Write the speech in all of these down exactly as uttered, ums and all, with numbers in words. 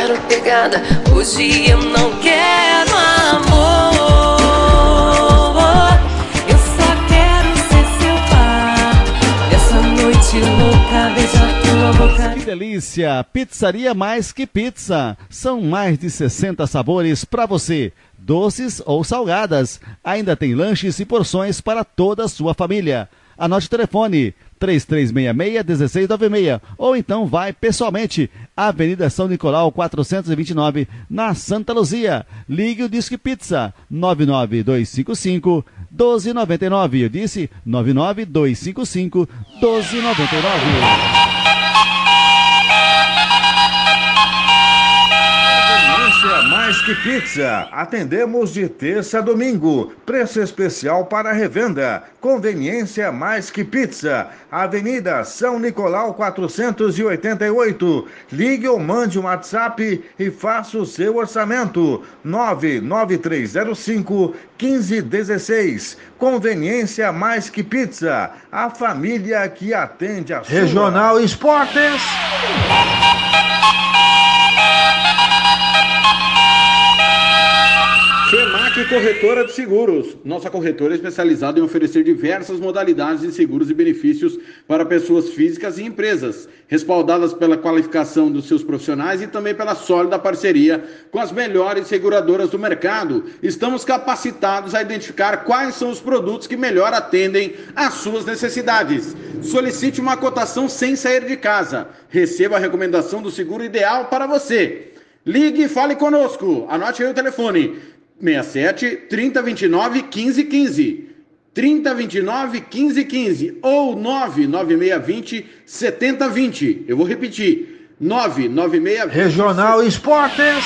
quero pegada, hoje eu não quero amor. Eu só quero ser seu par, essa noite louca, beijar tua boca. Que delícia! Pizzaria Mais Que Pizza. São mais de sessenta sabores para você, doces ou salgadas. Ainda tem lanches e porções para toda a sua família. Anote o telefone três três seis seis, um seis nove seis ou então vai pessoalmente, Avenida São Nicolau quatrocentos e vinte e nove, na Santa Luzia. Ligue o Disque Pizza nove nove dois cinco cinco, um dois nove nove. Eu disse nove nove dois cinco cinco, um dois nove nove. Mais Que Pizza. Atendemos de terça a domingo. Preço especial para revenda. Conveniência Mais Que Pizza. Avenida São Nicolau quatrocentos e oitenta e oito. Ligue ou mande um WhatsApp e faça o seu orçamento. nove nove três zero cinco, um cinco um seis. Conveniência Mais Que Pizza. A família que atende a sua. Regional Esportes. FEMAC Corretora de Seguros. Nossa corretora é especializada em oferecer diversas modalidades de seguros e benefícios para pessoas físicas e empresas, respaldadas pela qualificação dos seus profissionais e também pela sólida parceria com as melhores seguradoras do mercado. Estamos capacitados a identificar quais são os produtos que melhor atendem às suas necessidades. Solicite uma cotação sem sair de casa. Receba a recomendação do seguro ideal para você. Ligue e fale conosco. Anote aí o telefone. seis sete, trinta, vinte e nove, quinze, quinze. trinta, vinte e nove, quinze, quinze. Ou nove nove seis vinte, setenta, vinte. Eu vou repetir. nove nove seis... Regional Esportes.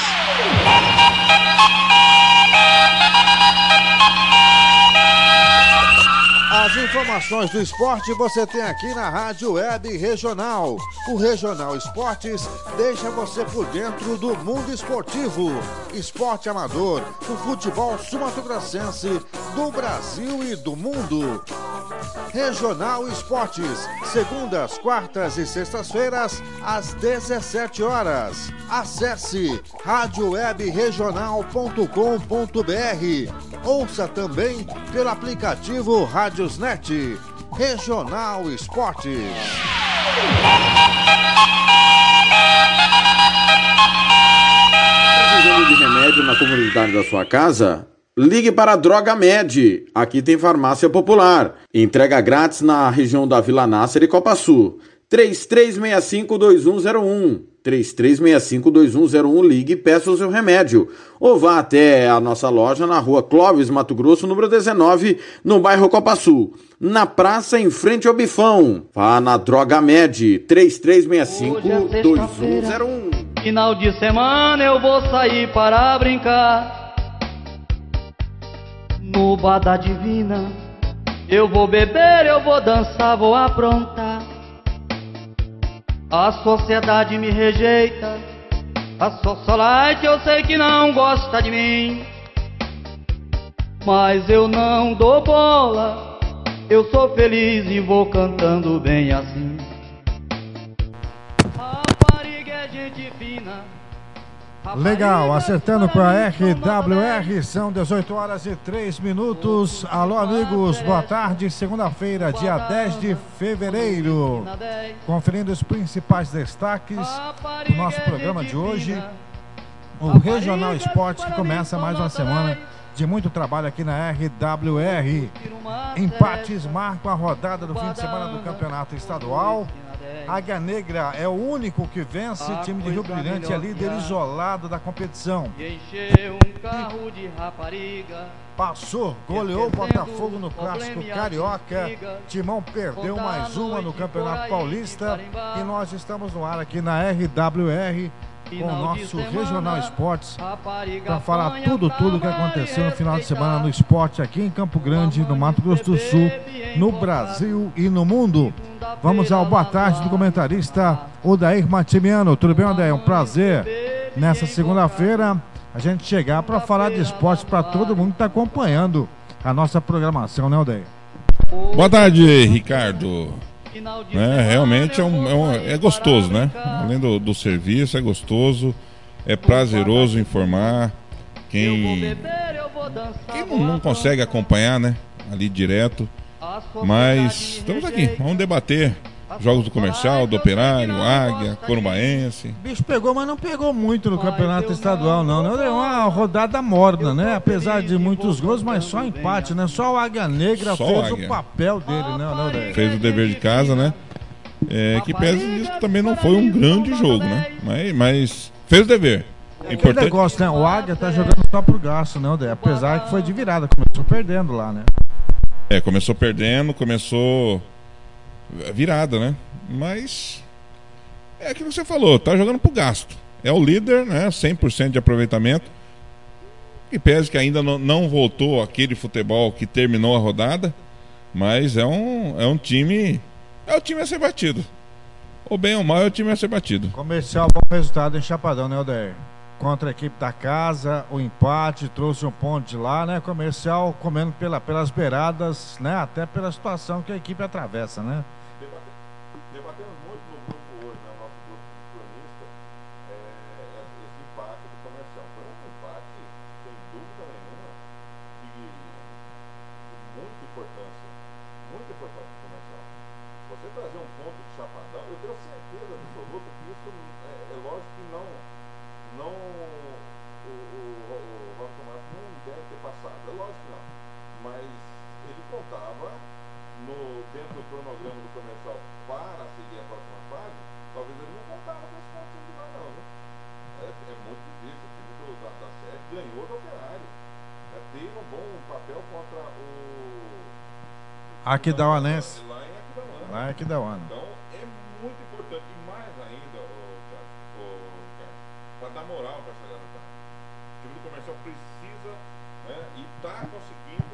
As informações do esporte você tem aqui na Rádio Web Regional. O Regional Esportes deixa você por dentro do mundo esportivo, esporte amador, o futebol sul-mato-grossense, do Brasil e do mundo. Regional Esportes, segundas, quartas e sextas-feiras, às dezessete horas. Acesse rádio web regional ponto com ponto br. Ouça também pelo aplicativo Rádiosnet. Regional Esportes. Precisando de remédio na comunidade da sua casa? Ligue para a Droga Med. Aqui tem farmácia popular. Entrega grátis na região da Vila Nácer e Copa Sul. três três seis cinco, dois um zero um. três três seis cinco, dois um zero um. Ligue e peça o seu remédio. Ou vá até a nossa loja na rua Clóvis, Mato Grosso, número dezenove, no bairro Copa Sul. Na praça, em frente ao Bifão. Vá na Droga Med. três três seis cinco, dois um zero um. Final de semana eu vou sair para brincar. No bar da Divina eu vou beber, eu vou dançar, vou aprontar. A sociedade me rejeita, a socialite eu sei que não gosta de mim, mas eu não dou bola, eu sou feliz e vou cantando bem assim. Rapariga é gente fina. Legal, acertando com a R W R, são dezoito horas e três minutos. Alô, amigos, boa tarde. Segunda-feira, dia dez de fevereiro. Conferindo os principais destaques do nosso programa de hoje. O Regional Esportes, que começa mais uma semana de muito trabalho aqui na R W R. Empates marcam a rodada do fim de semana do Campeonato Estadual. Águia Negra é o único que vence. Time de Rio Brilhante é líder isolado da competição. Passou, goleou o Botafogo no Clássico Carioca. Timão perdeu mais uma no Campeonato Paulista. E nós estamos no ar aqui na R W R com o nosso Regional Esportes para falar tudo, tudo que aconteceu no final de semana no esporte aqui em Campo Grande, no Mato Grosso do Sul, no Brasil e no mundo. Vamos ao boa tarde do comentarista Odair Matimiano. Tudo bem, Odair? É um prazer nessa segunda-feira a gente chegar para falar de esporte para todo mundo que está acompanhando a nossa programação, né, Odair? Boa tarde, Ricardo. É, realmente é, um, é, um, é gostoso, né? Além do, do serviço, é gostoso. é prazeroso informar. Quem, quem não, não consegue acompanhar, né? Ali direto. Mas estamos aqui, vamos debater jogos do Comercial, do Operário, Águia, Corumbaense. O bicho pegou, mas não pegou muito no campeonato estadual, não. Não deu uma rodada morna, né? Apesar de muitos gols, mas só empate, né? Só o Águia Negra só fez o, Águia. o papel dele, né? Não, né? Fez o dever de casa, né? É, que pesa nisso que também não foi um grande jogo, né? Mas, mas fez o dever. É aquele negócio, né? O Águia tá jogando só pro gasto, né? Apesar que foi de virada, começou perdendo lá, né? É, começou perdendo, começou virada, né? Mas é aquilo que você falou, tá jogando pro gasto. É o líder, né? cem por cento de aproveitamento. E pese que ainda não, não voltou aquele futebol que terminou a rodada, mas é um, é um time, é o time a ser batido. Ou bem ou mal, é o time a ser batido. Comercial, bom resultado em Chapadão, né, Odair? Contra a equipe da casa, o empate, trouxe um ponto de lá, né? Comercial comendo pela, pelas beiradas, né? Até pela situação que a equipe atravessa, né? Debatemos muito no grupo hoje, né? O nosso grupo cronista, é, esse empate do Comercial. Foi um empate, sem dúvida nenhuma, de muita importância. Muita importância do Comercial. Você trazer um ponto de Chapadão, eu tenho certeza absoluta que isso é, é lógico que não. Não, o, o, o, o Robson Marcos não deve ter passado, é lógico que não, mas ele contava no, dentro do cronograma do Comercial para seguir a próxima fase, talvez ele não contava com esse ponto de lá não, né? É, é muito difícil, o time do, da, da série ganhou do Operário, é, teve um bom papel contra o Aquidauanense, lá em Aquidauana, lá em Aquidauana. Então é muito importante, e mais ainda, o, o, para dar moral para essa garotada. O time do Comercial precisa, né, e está conseguindo.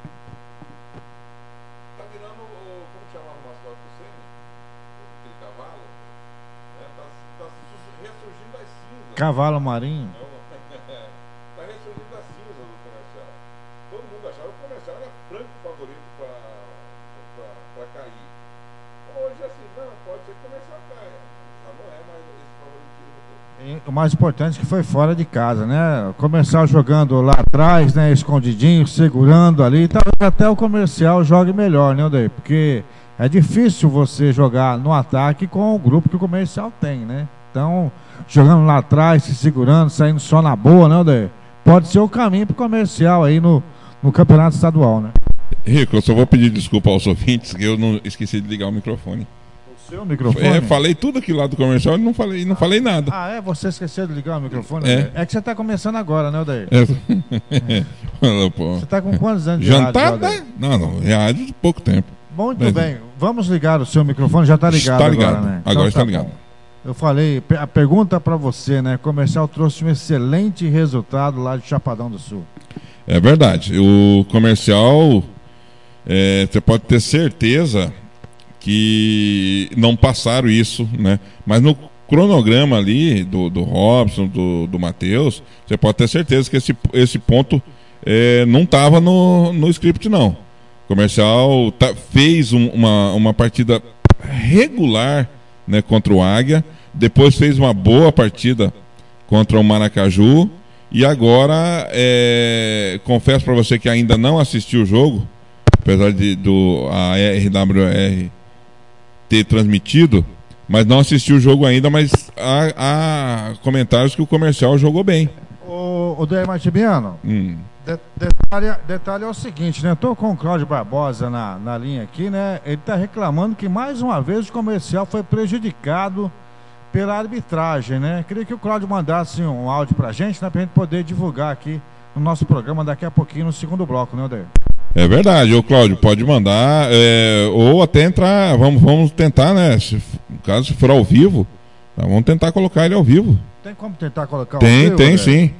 Está virando, como chamava o mascote do Ceni? Aquele cavalo. Está né, tá, tá ressurgindo das cinzas. Cavalo marinho. Está ressurgindo das cinzas do Comercial. Todo mundo achava que o Comercial era franco favorito para cair. Hoje, assim, não, pode ser que o Comercial caia. Já não é mais esse favoritismo. O mais importante é que foi fora de casa, né? O Comercial jogando lá atrás, né? Escondidinho, segurando ali. Talvez até o Comercial jogue melhor, né, Odair? Porque é difícil você jogar no ataque com o grupo que o Comercial tem, né? Então, jogando lá atrás, se segurando, saindo só na boa, né, Odair? Pode ser o caminho para o Comercial aí no, no campeonato estadual, né? Rico, eu só vou pedir desculpa aos ouvintes que eu não esqueci de ligar o microfone. Seu microfone? É, falei tudo aqui lá do Comercial e não falei, não falei nada. Ah, é? Você esqueceu de ligar o microfone? É, é que você está começando agora, né, Odair? É. Você está com quantos anos de Jantar, rádio? Né? Não, não, rádio de pouco tempo. Muito Mas, bem, vamos ligar o seu microfone, já está ligado, está ligado agora, né? Agora então, está tá ligado. Bom. Eu falei, a pergunta para você, né? O Comercial trouxe um excelente resultado lá de Chapadão do Sul. É verdade. O Comercial, é, você pode ter certeza que não passaram isso, né? Mas no cronograma ali do, do Robson, do, do Matheus, você pode ter certeza que esse, esse ponto é, não estava no, no script, não. O Comercial tá, fez um, uma, uma partida regular, né, contra o Águia, depois fez uma boa partida contra o Maracaju e agora é, confesso para você que ainda não assistiu o jogo, apesar de do, a R W R ter transmitido, mas não assistiu o jogo ainda, mas há, há comentários que o Comercial jogou bem. O, o Odair Martimiano, hum. de, detalhe, detalhe é o seguinte, né? Estou com o Cláudio Barbosa na, na linha aqui, né? Ele está reclamando que mais uma vez o Comercial foi prejudicado pela arbitragem, né? Queria que o Cláudio mandasse um áudio pra gente, né? Pra gente poder divulgar aqui no nosso programa daqui a pouquinho no segundo bloco, né, Odair? É verdade, ô Cláudio, pode mandar, é, ou até entrar, vamos, vamos tentar, né? Se, no caso, se for ao vivo, tá, vamos tentar colocar ele ao vivo. Tem como tentar colocar ao tem, vivo? Tem, tem, sim.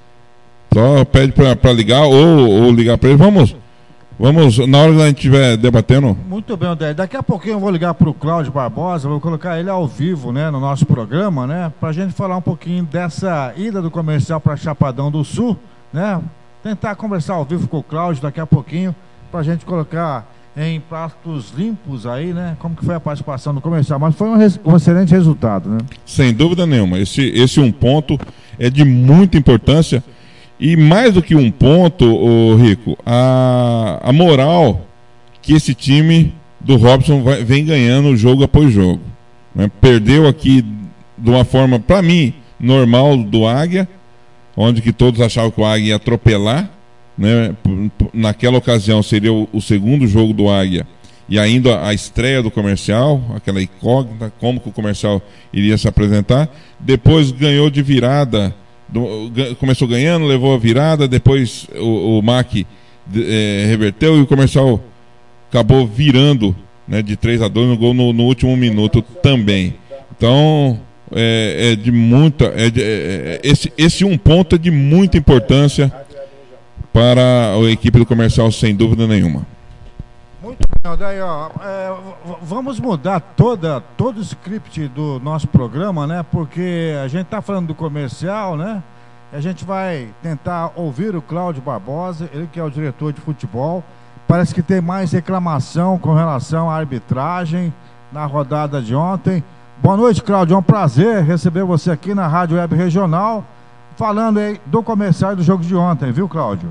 Só pede pra, pra ligar ou, ou ligar pra ele. Vamos, vamos, na hora que a gente estiver debatendo. Muito bem, Odair. Daqui a pouquinho eu vou ligar pro Cláudio Barbosa, vou colocar ele ao vivo, né, no nosso programa, né? Pra gente falar um pouquinho dessa ida do Comercial pra Chapadão do Sul, né? Tentar conversar ao vivo com o Cláudio daqui a pouquinho, pra gente colocar em pratos limpos aí, né? Como que foi a participação do Comercial, mas foi um, res, um excelente resultado, né? Sem dúvida nenhuma, esse, esse um ponto é de muita importância. E mais do que um ponto, ô Rico, a, a moral que esse time do Robson vai, vem ganhando jogo após jogo. Né? Perdeu aqui de uma forma, para mim, normal do Águia, onde que todos achavam que o Águia ia atropelar. Né? Naquela ocasião seria o, o segundo jogo do Águia e ainda a estreia do Comercial, aquela incógnita, como que o Comercial iria se apresentar. Depois ganhou de virada, do, começou ganhando, levou a virada, depois o, o M A C é, reverteu e o Comercial acabou virando, né, de três a dois no gol no, no último minuto também. Então é, é de muita é de, é, esse, esse um ponto é de muita importância para a equipe do Comercial, sem dúvida nenhuma. Muito bem, daí, ó, é, vamos mudar toda, todo o script do nosso programa, né? Porque a gente está falando do Comercial, né? A gente vai tentar ouvir o Cláudio Barbosa, ele que é o diretor de futebol. Parece que tem mais reclamação com relação à arbitragem na rodada de ontem. Boa noite, Cláudio, é um prazer receber você aqui na Rádio Web Regional, falando aí do Comercial e do jogo de ontem, viu, Cláudio?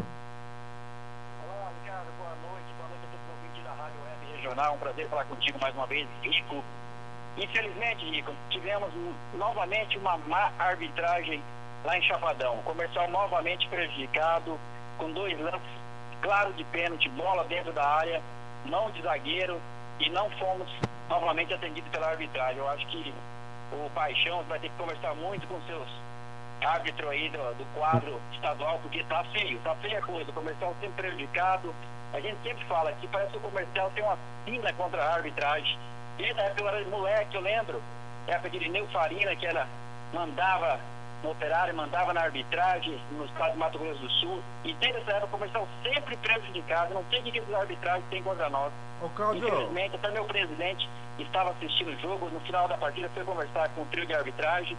É um prazer falar contigo mais uma vez, Rico. Infelizmente, Rico, tivemos novamente uma má arbitragem lá em Chapadão. O Comercial novamente prejudicado, com dois lances claros de pênalti, bola dentro da área, mão de zagueiro, e não fomos novamente atendidos pela arbitragem. Eu acho que o Paixão vai ter que conversar muito com seus árbitros aí do, do quadro estadual, porque tá feio, tá feia a coisa. O Comercial sempre prejudicado. A gente sempre fala que parece que o Comercial tem uma pina contra a arbitragem. Desde a época eu era moleque, eu lembro, na época de Irineu Farina, que ela mandava no Operário, mandava na arbitragem no estado de Mato Grosso do Sul. E desde essa época o Comercial sempre prejudicado. Não sei o que as arbitragens têm contra nós. Ô, Claudio. Infelizmente, até meu presidente estava assistindo o jogo. No final da partida foi conversar com o trio de arbitragem.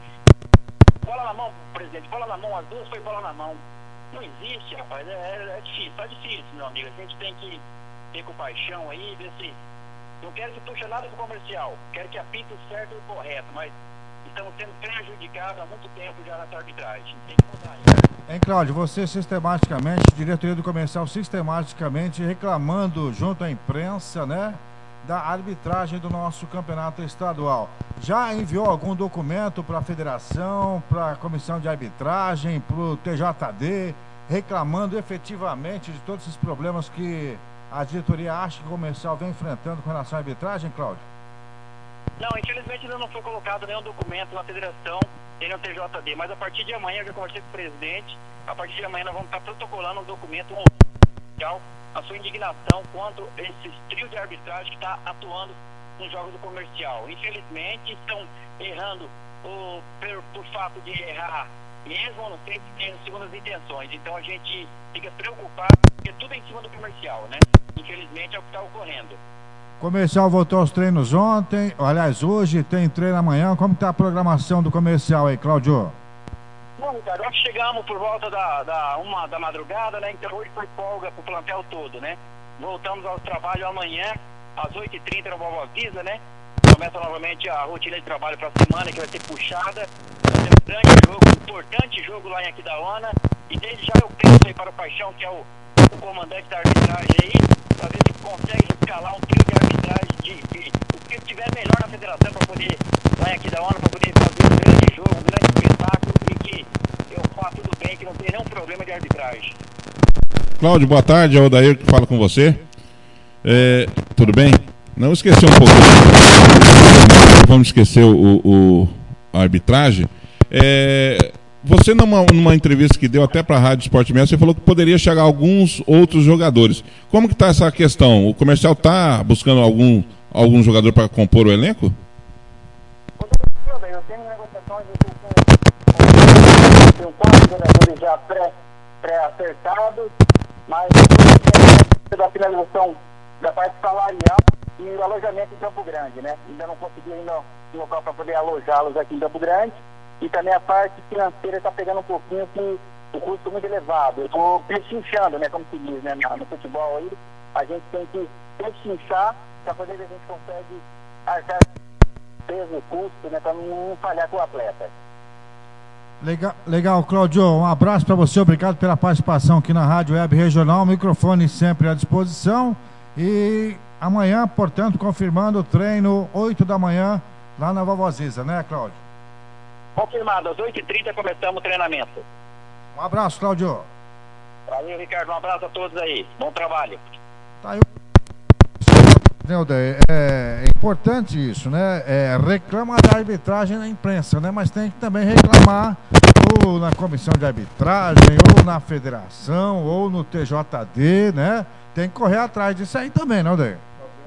Bola na mão, presidente, bola na mão, as duas foi bola na mão. Não existe, rapaz, é, é, é difícil, tá difícil, meu amigo. A gente tem que ter compaixão aí, ver se. Não quero que puxe nada pro Comercial, quero que apite o certo e o correto, mas estamos sendo prejudicados há muito tempo já nessa arbitragem. Tem que mudar isso. Hein, Cláudio, você sistematicamente, diretoria do Comercial, sistematicamente reclamando junto à imprensa, né, da arbitragem do nosso campeonato estadual. Já enviou algum documento para a federação, para a comissão de arbitragem, para o T J D, reclamando efetivamente de todos esses problemas que a diretoria acha que o Comercial vem enfrentando com relação à arbitragem, Cláudio? Não, infelizmente ainda não foi colocado nenhum documento na federação, nem no T J D, mas a partir de amanhã, eu já conversei com o presidente, a partir de amanhã nós vamos estar protocolando um documento oficial, a sua indignação contra esse trio de arbitragem que está atuando nos jogos do Comercial. Infelizmente estão errando o, por, por fato de errar mesmo, não sei se tem segundas intenções. Então a gente fica preocupado, porque tudo é em cima do Comercial, né? Infelizmente é o que está ocorrendo. Comercial voltou aos treinos ontem, aliás, hoje tem treino amanhã. Como está a programação do Comercial aí, Cláudio? Bom, Ricardo, nós chegamos por volta da, da uma da madrugada, né? Então hoje foi folga pro plantel todo, né? Voltamos ao trabalho amanhã, às oito e trinta no Boa Vista, né? Começa novamente a rotina de trabalho para a semana, que vai ser puxada. Vai ser um grande jogo, um importante jogo lá em Aquidauana. E desde já eu penso aí para o Paixão, que é o, o comandante da arbitragem aí, para ver se consegue escalar um trio de arbitragem de, de o que tiver melhor na federação para poder, lá em Aquidauana, para poder fazer um grande jogo, um grande espetáculo e que eu faço tudo bem, que não tem nenhum problema de arbitragem. Cláudio, boa tarde, é o Odair que fala com você. É, tudo bem? Não esquecer um pouquinho. Vamos esquecer o, o, a arbitragem. É, você, numa, numa entrevista que deu até para a Rádio Esporte Mestre, você falou que poderia chegar alguns outros jogadores. Como que está essa questão? O Comercial está buscando algum, algum jogador para compor o elenco? Eu tenho negociações com quatro jogadores já pré, pré-acertados, mas da finalização da parte salarial e o alojamento em Campo Grande, né? Ainda não consegui ainda um local para poder alojá-los aqui em Campo Grande. E também a parte financeira está pegando um pouquinho com o custo muito elevado. Eu estou pechinchando, né? Como se diz, né? No futebol aí, a gente tem que pechinchar para poder ver se a gente consegue arcar peso, custo, né? Para não falhar com o atleta. Legal, legal, Cláudio. Um abraço para você, obrigado pela participação aqui na Rádio Web Regional. Microfone sempre à disposição. E amanhã, portanto, confirmando o treino, oito da manhã, lá na Vovoziza, né, Cláudio? Confirmado, às oito e trinta começamos o treinamento. Um abraço, Cláudio. Valeu, Ricardo. Um abraço a todos aí. Bom trabalho. Tá aí. Neuder, é, é importante isso, né? É, reclama da arbitragem na imprensa, né? Mas tem que também reclamar ou na comissão de arbitragem, ou na federação, ou no T J D, né? Tem que correr atrás disso aí também, não, Neuder?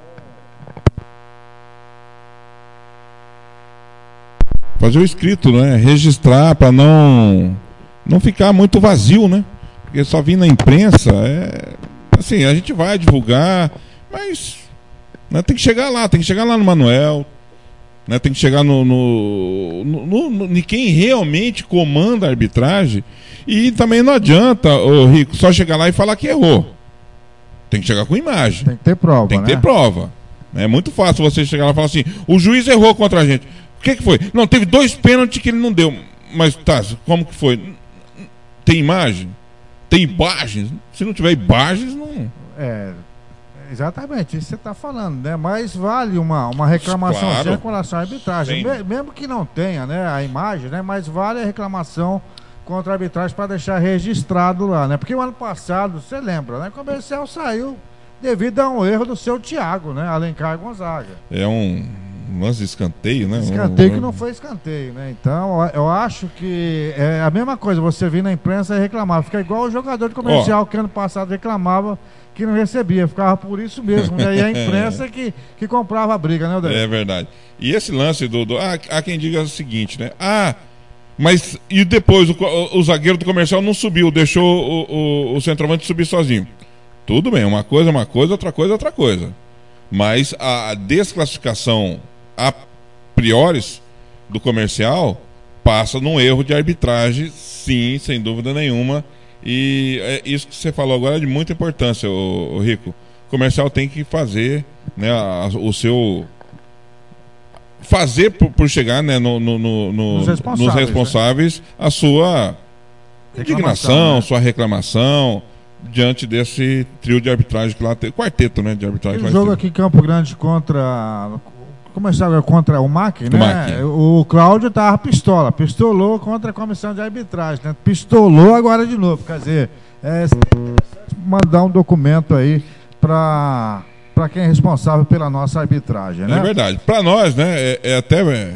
Fazer o escrito, né? Registrar para não não ficar muito vazio, né? Porque só vir na imprensa é assim, a gente vai divulgar, mas né, tem que chegar lá, tem que chegar lá no Manuel, né, tem que chegar no, no, no, no, no, no quem realmente comanda a arbitragem. E também não adianta, ô Rico, só chegar lá e falar que errou. Tem que chegar com imagem. Tem que ter prova, Tem que né? ter prova. É muito fácil você chegar lá e falar assim, o juiz errou contra a gente. O que que foi? Não, teve dois pênaltis que ele não deu. Mas tá, como que foi? Tem imagem? Tem imagens? Se não tiver imagens, não... É, exatamente, isso você está falando, né? Mas vale uma, uma reclamação Claro. assim, com relação à arbitragem. Sim. Me- mesmo que não tenha, né, a imagem, né? Mas vale a reclamação contra a arbitragem para deixar registrado lá, né? Porque o ano passado, você lembra, né? O comercial saiu devido a um erro do seu Thiago, né? Alencar Gonzaga. É um lance de escanteio, né? Escanteio que Um- não foi escanteio, né? Então, eu acho que é a mesma coisa, você vir na imprensa e reclamar. Fica igual o jogador de comercial que ano passado reclamava que não recebia. Ficava por isso mesmo, né? E a imprensa que, que comprava a briga, né, Odé? É verdade. E esse lance do... do ah, há quem diga o seguinte, né? Ah, mas e depois o, co- o, o zagueiro do comercial não subiu, deixou o, o, o centroavante subir sozinho. Tudo bem, uma coisa é uma coisa, outra coisa é outra coisa. Mas a desclassificação a priori do comercial passa num erro de arbitragem, sim, sem dúvida nenhuma. E é isso que você falou agora é de muita importância, ô, ô Rico. O comercial tem que fazer, né, a- o seu... Fazer por, por chegar, né, no, no- no- no- Nos responsáveis, nos responsáveis a sua indignação, Reclamação, né? sua reclamação diante desse trio de arbitragem que lá tem. Quarteto, né, de arbitragem. Aquele que lá jogo tem. aqui em Campo Grande contra. Começava contra o M A C, né? O M A C. O Cláudio tava pistola, pistolou contra a comissão de arbitragem, né? Pistolou agora de novo. Quer dizer, é, mandar um documento aí para para quem é responsável pela nossa arbitragem, né? É verdade. Para nós, né, é, é até é,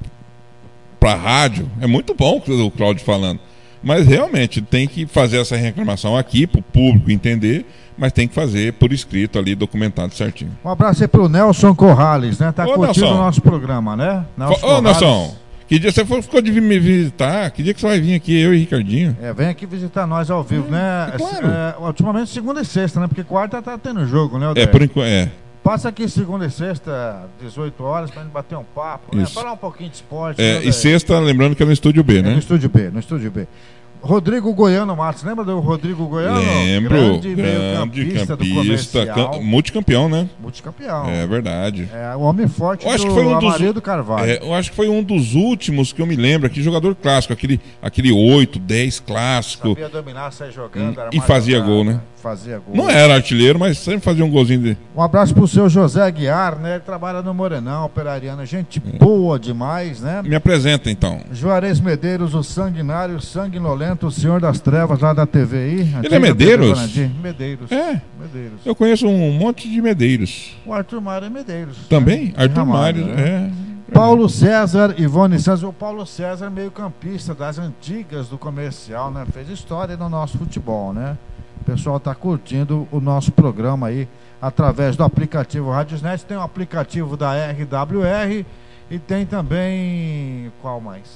para rádio, é muito bom o Cláudio falando. Mas realmente tem que fazer essa reclamação aqui para o público entender, mas tem que fazer por escrito ali, documentado certinho. Um abraço aí pro Nelson Corrales, né? Tá Ô, curtindo Nelson. o nosso programa, né? Ô, Corrales. Nelson, que dia você foi- ficou de vir me visitar? Que dia que você vai vir aqui, eu e Ricardinho? É, vem aqui visitar nós ao vivo, né? é claro. É, ultimamente segunda e sexta, né? Porque quarta tá tendo jogo, né, É, Odé? por enquanto, é. Passa aqui segunda e sexta, dezoito horas, pra gente bater um papo, né? Isso. Falar um pouquinho de esporte. É, né, e Odé? sexta, lembrando que é no Estúdio B, É, no né? Estúdio B, no Estúdio B. Rodrigo Goiano Matos, lembra do Rodrigo Goiano? Lembro, Grande, grande meio-campista do campista, comercial. cam- multicampeão, né? Multicampeão. É verdade. É o homem forte Eu acho do que foi um dos, Amarildo Carvalho. é, eu acho que foi um dos últimos que eu me lembro aqui, jogador clássico, aquele, aquele oito, dez clássico. Sabia dominar, sair jogando. era E mais fazia jogada, gol, né? Fazia gol. Não era artilheiro, mas sempre fazia um golzinho de. Um abraço pro seu José Aguiar, né? Ele trabalha no Morenão, operariano. Gente boa demais, né? Me apresenta então. Juarez Medeiros, o sanguinário, sanguinolento, o senhor das trevas lá da T V I. Ele Antiga é Medeiros? T V Guarani. Medeiros. É. Medeiros. Eu conheço um monte de Medeiros. O Arthur Mário é Medeiros. Também? né? Arthur Ramalho, Mário, né? é. Paulo César, Ivone Santos. O Paulo César, meio campista das antigas do comercial, né? Fez história no nosso futebol, né? O pessoal está curtindo o nosso programa aí através do aplicativo Radiosnet. Tem o aplicativo da R W R e tem também... Qual mais?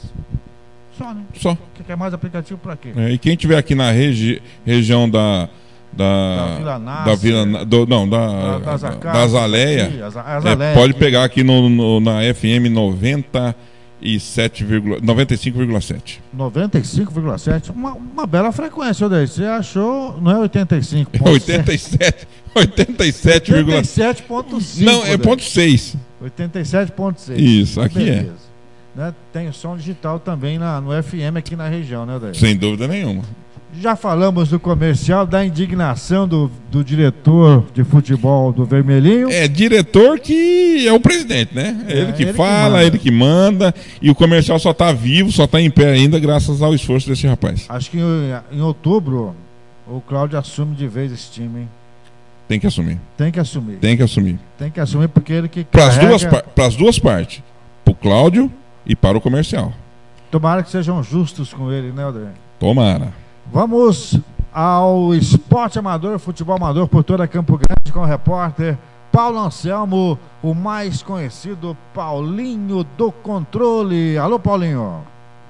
Só, né? Só. Que quer mais aplicativo para quê? É, e quem tiver aqui na regi região da. Da, Da Vila Nácer. da Vila Na- do, não, da, Da- da, das da Acácias, Azaleia, aqui, as- é, Azaleia pode aqui. pegar aqui no, no- na F M noventa e sete, noventa e cinco vírgula sete. noventa e cinco vírgula sete. Uma, uma bela frequência, Odei. Você achou... Não é oitenta e cinco. oitenta e sete, oitenta e sete vírgula oitenta e sete ponto cinco. Não, é ponto seis. oitenta e sete ponto seis. Isso, aqui é. Beleza. né, tem som digital também na, no F M aqui na região, né, Odair? Sem dúvida nenhuma. Já falamos do comercial, da indignação do, do diretor de futebol do Vermelhinho. É, diretor que é o presidente, né? É ele que ele fala, que ele que manda, e o comercial só tá vivo, só tá em pé ainda graças ao esforço desse rapaz. Acho que em, em outubro o Cláudio assume de vez esse time, hein? Tem que assumir. Tem que assumir. Tem que assumir. Tem que assumir porque ele que Para as carrega... duas, pras duas partes. Pro Cláudio e para o comercial. Tomara que sejam justos com ele, né, André? Tomara. Vamos ao esporte amador, futebol amador por toda Campo Grande com o repórter Paulo Anselmo, o mais conhecido Paulinho do Controle. Alô, Paulinho.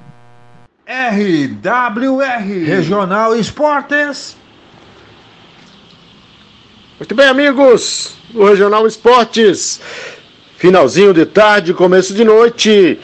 R W R Regional Esportes. Muito bem, amigos do Regional Esportes. Finalzinho de tarde, começo de noite.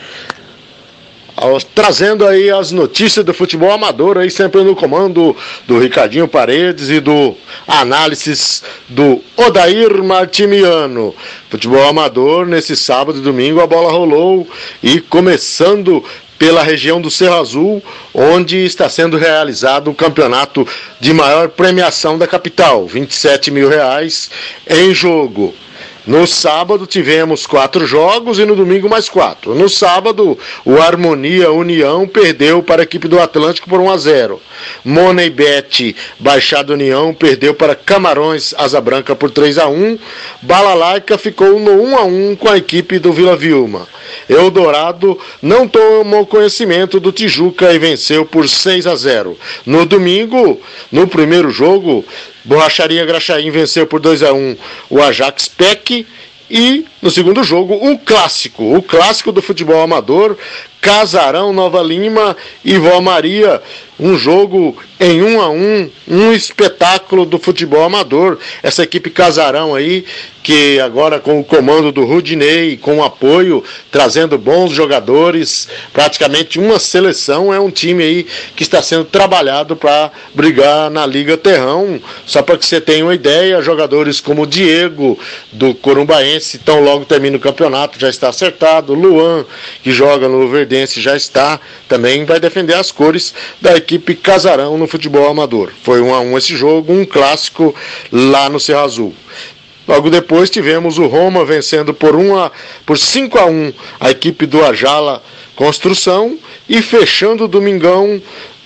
Trazendo aí as notícias do futebol amador, aí sempre no comando do Ricardinho Paredes e do análises do Odair Martimiano. Futebol amador, nesse sábado e domingo a bola rolou e começando pela região do Cerro Azul, onde está sendo realizado o campeonato de maior premiação da capital, vinte e sete mil reais em jogo. No sábado tivemos quatro jogos e no domingo mais quatro. No sábado, o Harmonia União perdeu para a equipe do Atlântico por um a zero. Moneybet Baixada União perdeu para Camarões Asa Branca por três a um. Balalaica ficou no um a um com a equipe do Vila Vilma. Eldorado não tomou conhecimento do Tijuca e venceu por seis a zero. No domingo, no primeiro jogo, Borracharia Graxaim venceu por dois a um o Ajax P E C e no segundo jogo um clássico, o clássico do futebol amador, Casarão Nova Lima e Vó Maria, um jogo em um a um, um espetáculo do futebol amador. Essa equipe Casarão aí, que agora com o comando do Rudinei, com o apoio, trazendo bons jogadores, praticamente uma seleção, é um time aí que está sendo trabalhado para brigar na Liga Terrão. Só para que você tenha uma ideia, jogadores como o Diego, do Corumbaense, tão logo termina o campeonato, já está acertado. Luan, que joga no Verdense, já está, também vai defender as cores da equipe Casarão no futebol amador. Foi um a um esse jogo, um clássico lá no Cerro Azul. Logo depois tivemos o Roma vencendo por, um a, por cinco a um a equipe do Ajala Construção e fechando o domingão,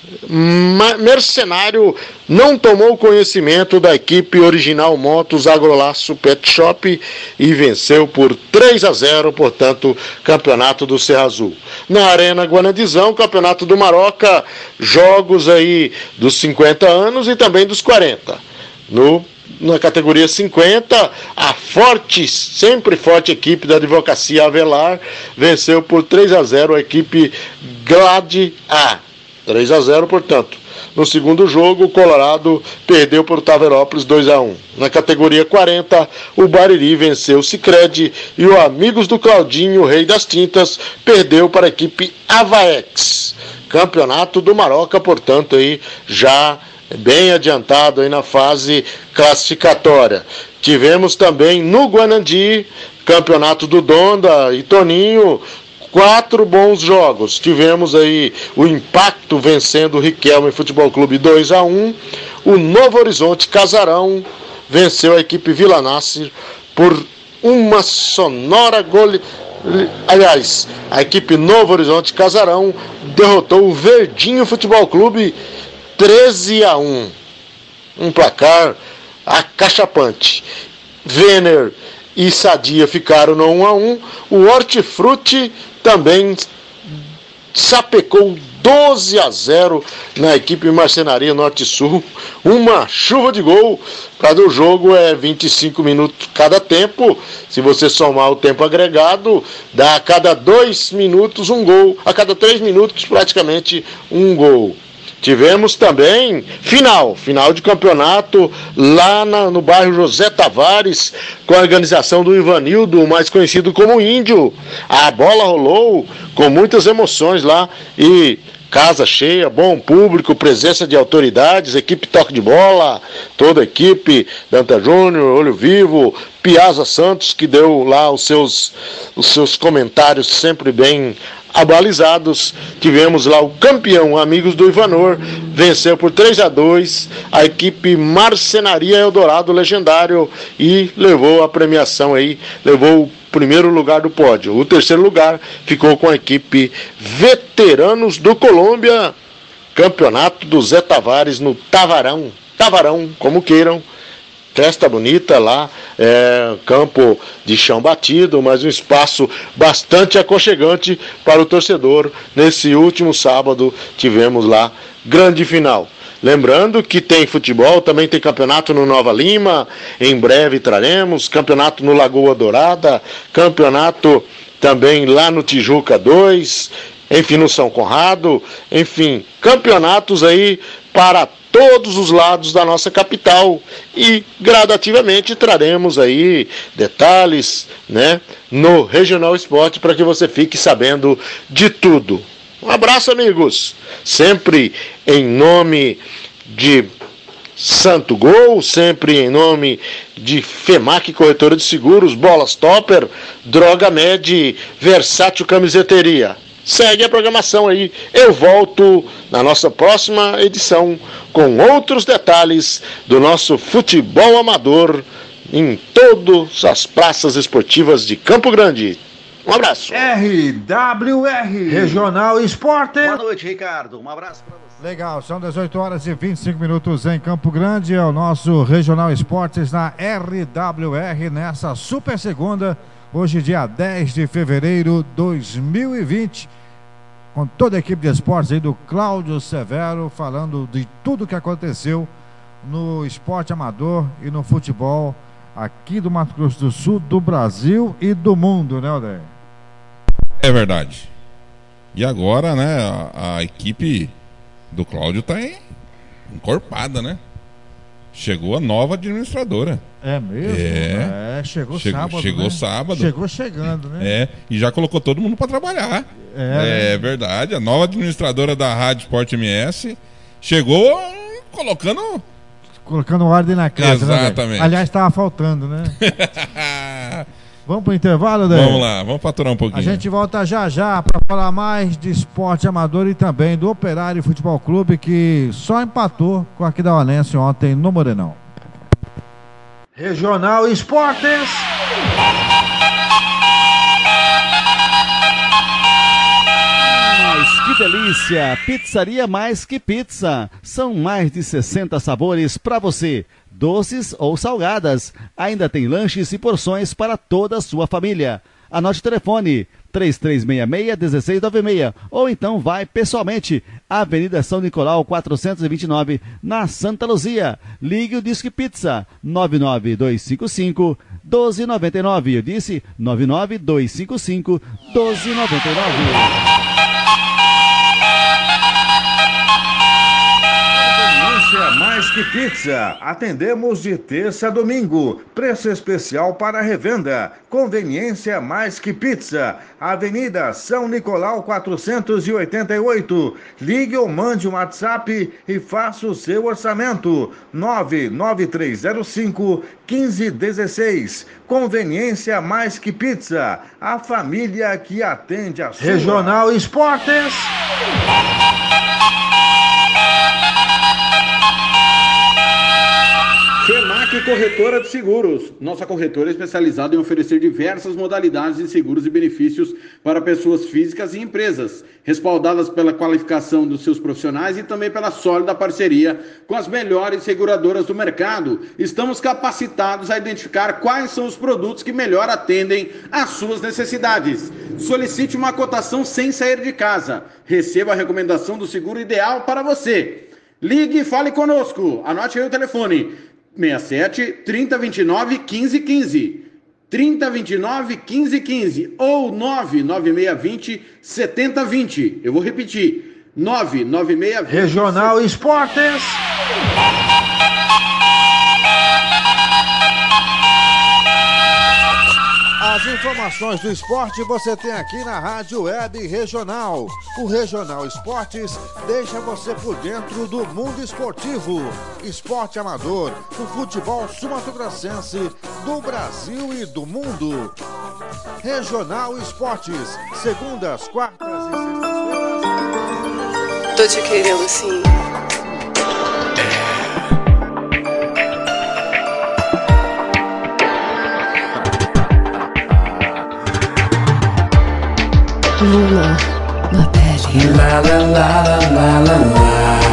Mercenário não tomou conhecimento da equipe Original Motos Agrolaço Pet Shop e venceu por três a zero, portanto, campeonato do Cerro Azul. Na Arena Guanadizão, campeonato do Maroca, jogos aí dos cinquenta anos e também dos quarenta. No Na categoria cinquenta, a forte, sempre forte equipe da Advocacia Avelar venceu por três a zero a equipe Glad A. três a zero, portanto. No segundo jogo, o Colorado perdeu por Taverópolis dois a um. Na categoria quarenta, o Bariri venceu o Sicredi e o Amigos do Claudinho, o Rei das Tintas, perdeu para a equipe Avaex. Campeonato do Maroca, portanto, aí já bem adiantado aí na fase classificatória. Tivemos também no Guanandi, campeonato do Donda e Toninho, quatro bons jogos. Tivemos aí o Impacto vencendo o Riquelme Futebol Clube dois a um. O Novo Horizonte Casarão venceu a equipe Vila Nasser por uma sonora gole... Aliás, a equipe Novo Horizonte Casarão derrotou o Verdinho Futebol Clube treze a um. Um placar acachapante. Vener e Sadia ficaram no um a um. O Hortifruti também sapecou doze a zero na equipe Marcenaria Norte-Sul. Uma chuva de gol. Cada jogo é vinte e cinco minutos cada tempo. Se você somar o tempo agregado, dá a cada dois minutos um gol. A cada três minutos praticamente um gol. Tivemos também final, final de campeonato lá na, no bairro José Tavares, com a organização do Ivanildo, mais conhecido como Índio. A bola rolou com muitas emoções lá e casa cheia, bom público, presença de autoridades, equipe toque de bola, toda a equipe, Danta Júnior, Olho Vivo, Piazza Santos, que deu lá os seus, os seus comentários sempre bem abalizados. Tivemos lá o campeão Amigos do Ivanor, venceu por três a dois a equipe Marcenaria Eldorado Legendário e levou a premiação aí, levou o primeiro lugar do pódio. O terceiro lugar ficou com a equipe Veteranos do Colômbia, campeonato do Zé Tavares no Tavarão, Tavarão, como queiram. Festa bonita lá, é, campo de chão batido, mas um espaço bastante aconchegante para o torcedor. Nesse último sábado tivemos lá grande final. Lembrando que tem futebol, também tem campeonato no Nova Lima, em breve traremos, campeonato no Lagoa Dourada, campeonato também lá no Tijuca dois, enfim, no São Conrado, enfim, campeonatos aí para todos os lados da nossa capital e gradativamente traremos aí detalhes, né, no Regional Esporte para que você fique sabendo de tudo. Um abraço, amigos, sempre em nome de Santo Gol, sempre em nome de FEMAC Corretora de Seguros, Bolas Topper, Droga Med, Versátil Camiseteria. Segue a programação aí, eu volto na nossa próxima edição com outros detalhes do nosso futebol amador em todas as praças esportivas de Campo Grande. Um abraço. R W R, Regional Esporte. Boa noite, Ricardo. Um abraço para você. Legal, são dezoito horas e vinte e cinco minutos em Campo Grande, é o nosso Regional Esportes na R W R nessa super segunda, hoje dia dez de fevereiro de dois mil e vinte. Com toda a equipe de esportes aí do Cláudio Severo, falando de tudo que aconteceu no esporte amador e no futebol aqui do Mato Grosso do Sul, do Brasil e do mundo, né, Odair? É verdade. E agora, né, a, a equipe do Cláudio tá encorpada, né? Chegou a nova administradora. É mesmo? É, é chegou, chegou sábado. Chegou né? sábado. Chegou chegando, né? É, e já colocou todo mundo para trabalhar. É, é né? verdade. A nova administradora da Rádio Sport M S chegou colocando. Colocando ordem na casa. Exatamente. Né, aliás, estava faltando, né? Vamos pro intervalo, Daí? Vamos lá, vamos faturar um pouquinho. A gente volta já já para falar mais de esporte amador e também do Operário Futebol Clube, que só empatou com a Aquidauanense ontem no Morenão. Regional Esportes. Mas que delícia! Pizzaria Mais Que Pizza. São mais de sessenta sabores para você, doces ou salgadas. Ainda tem lanches e porções para toda a sua família. Anote o telefone três três seis seis, um seis nove seis ou então vai pessoalmente, Avenida São Nicolau quatrocentos e vinte e nove, na Santa Luzia. Ligue o Disque Pizza nove nove dois cinco cinco, um dois nove nove. Eu disse nove nove dois cinco cinco, um dois nove nove. Mais Que Pizza. Atendemos de terça a domingo. Preço especial para revenda. Conveniência Mais Que Pizza. Avenida São Nicolau quatrocentos e oitenta e oito. Ligue ou mande um WhatsApp e faça o seu orçamento. nove nove três zero cinco, um cinco um seis. Conveniência Mais Que Pizza. A família que atende a sua. Regional Esportes. FEMAC Corretora de Seguros. Nossa corretora é especializada em oferecer diversas modalidades de seguros e benefícios para pessoas físicas e empresas, respaldadas pela qualificação dos seus profissionais e também pela sólida parceria com as melhores seguradoras do mercado. Estamos capacitados a identificar quais são os produtos que melhor atendem às suas necessidades. Solicite uma cotação sem sair de casa. Receba a recomendação do seguro ideal para você. Ligue e fale conosco. Anote aí o telefone. seis sete, trinta, vinte e nove, quinze, quinze. trinta, vinte e nove, quinze, quinze. Ou nove nove seis vinte, setenta, vinte. Eu vou repetir. nove nove seis vinte. Regional Esportes. As informações do esporte você tem aqui na Rádio Web Regional. O Regional Esportes deixa você por dentro do mundo esportivo, esporte amador, do futebol sul-mato-grossense, do Brasil e do mundo. Regional Esportes, segundas, quartas e sextas-feiras. Tô te querendo assim. Luna na pele. La la la la la la.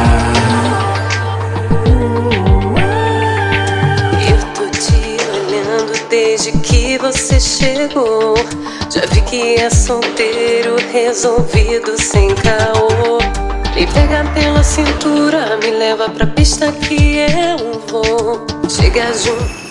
Eu tô te olhando desde que você chegou. Já vi que é solteiro, resolvido, sem caô. Me pega pela cintura, me leva pra pista que eu vou. Chega junto.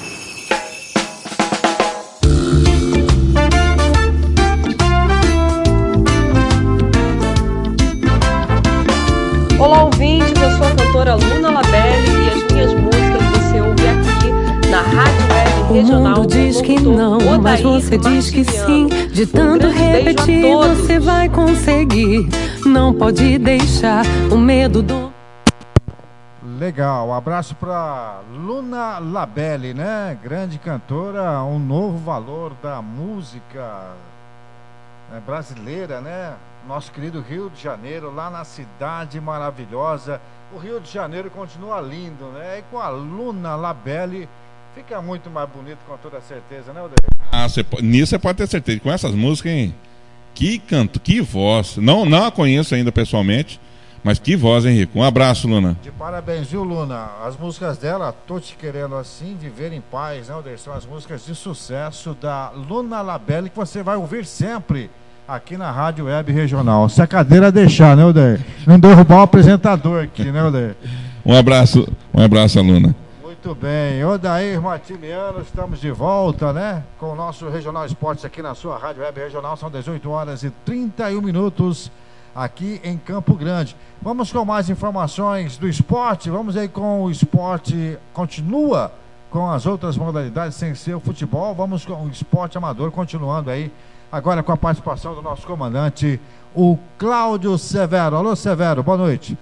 Olá, ouvintes, eu sou a cantora Luna Labelle e as minhas músicas você ouve aqui na Rádio Web Regional. O mundo diz que não, mas você diz que sim. De tanto repetir, você vai conseguir. Não pode deixar o medo do... Legal, um abraço para Luna Labelle, né? Grande cantora, um novo valor da música, né, brasileira, né? Nosso querido Rio de Janeiro, lá na cidade maravilhosa. O Rio de Janeiro continua lindo, né? E com a Luna Labelle fica muito mais bonito, com toda certeza, né, Odeir? Ah, cê, nisso você pode ter certeza. Com essas músicas, hein? Que canto, que voz. Não, não a conheço ainda pessoalmente, mas que voz, hein, Rico? Um abraço, Luna. De parabéns, viu, Luna? As músicas dela, Tô Te Querendo Assim, Viver em Paz, né, Odeir? São as músicas de sucesso da Luna Labelle que você vai ouvir sempre aqui na Rádio Web Regional. Se a cadeira deixar, né, Odeir? Não derrubar o apresentador aqui, né, Odeir? Um abraço, um abraço, Luna. Muito bem, Odair Martiliano, estamos de volta, né? Com o nosso Regional Esportes aqui na sua Rádio Web Regional. São dezoito horas e trinta e um minutos aqui em Campo Grande. Vamos com mais informações do esporte. Vamos aí com o esporte. Continua com as outras modalidades sem ser o futebol. Vamos com o esporte amador, continuando aí. Agora com a participação do nosso comandante, o Cláudio Severo. Alô, Severo, boa noite.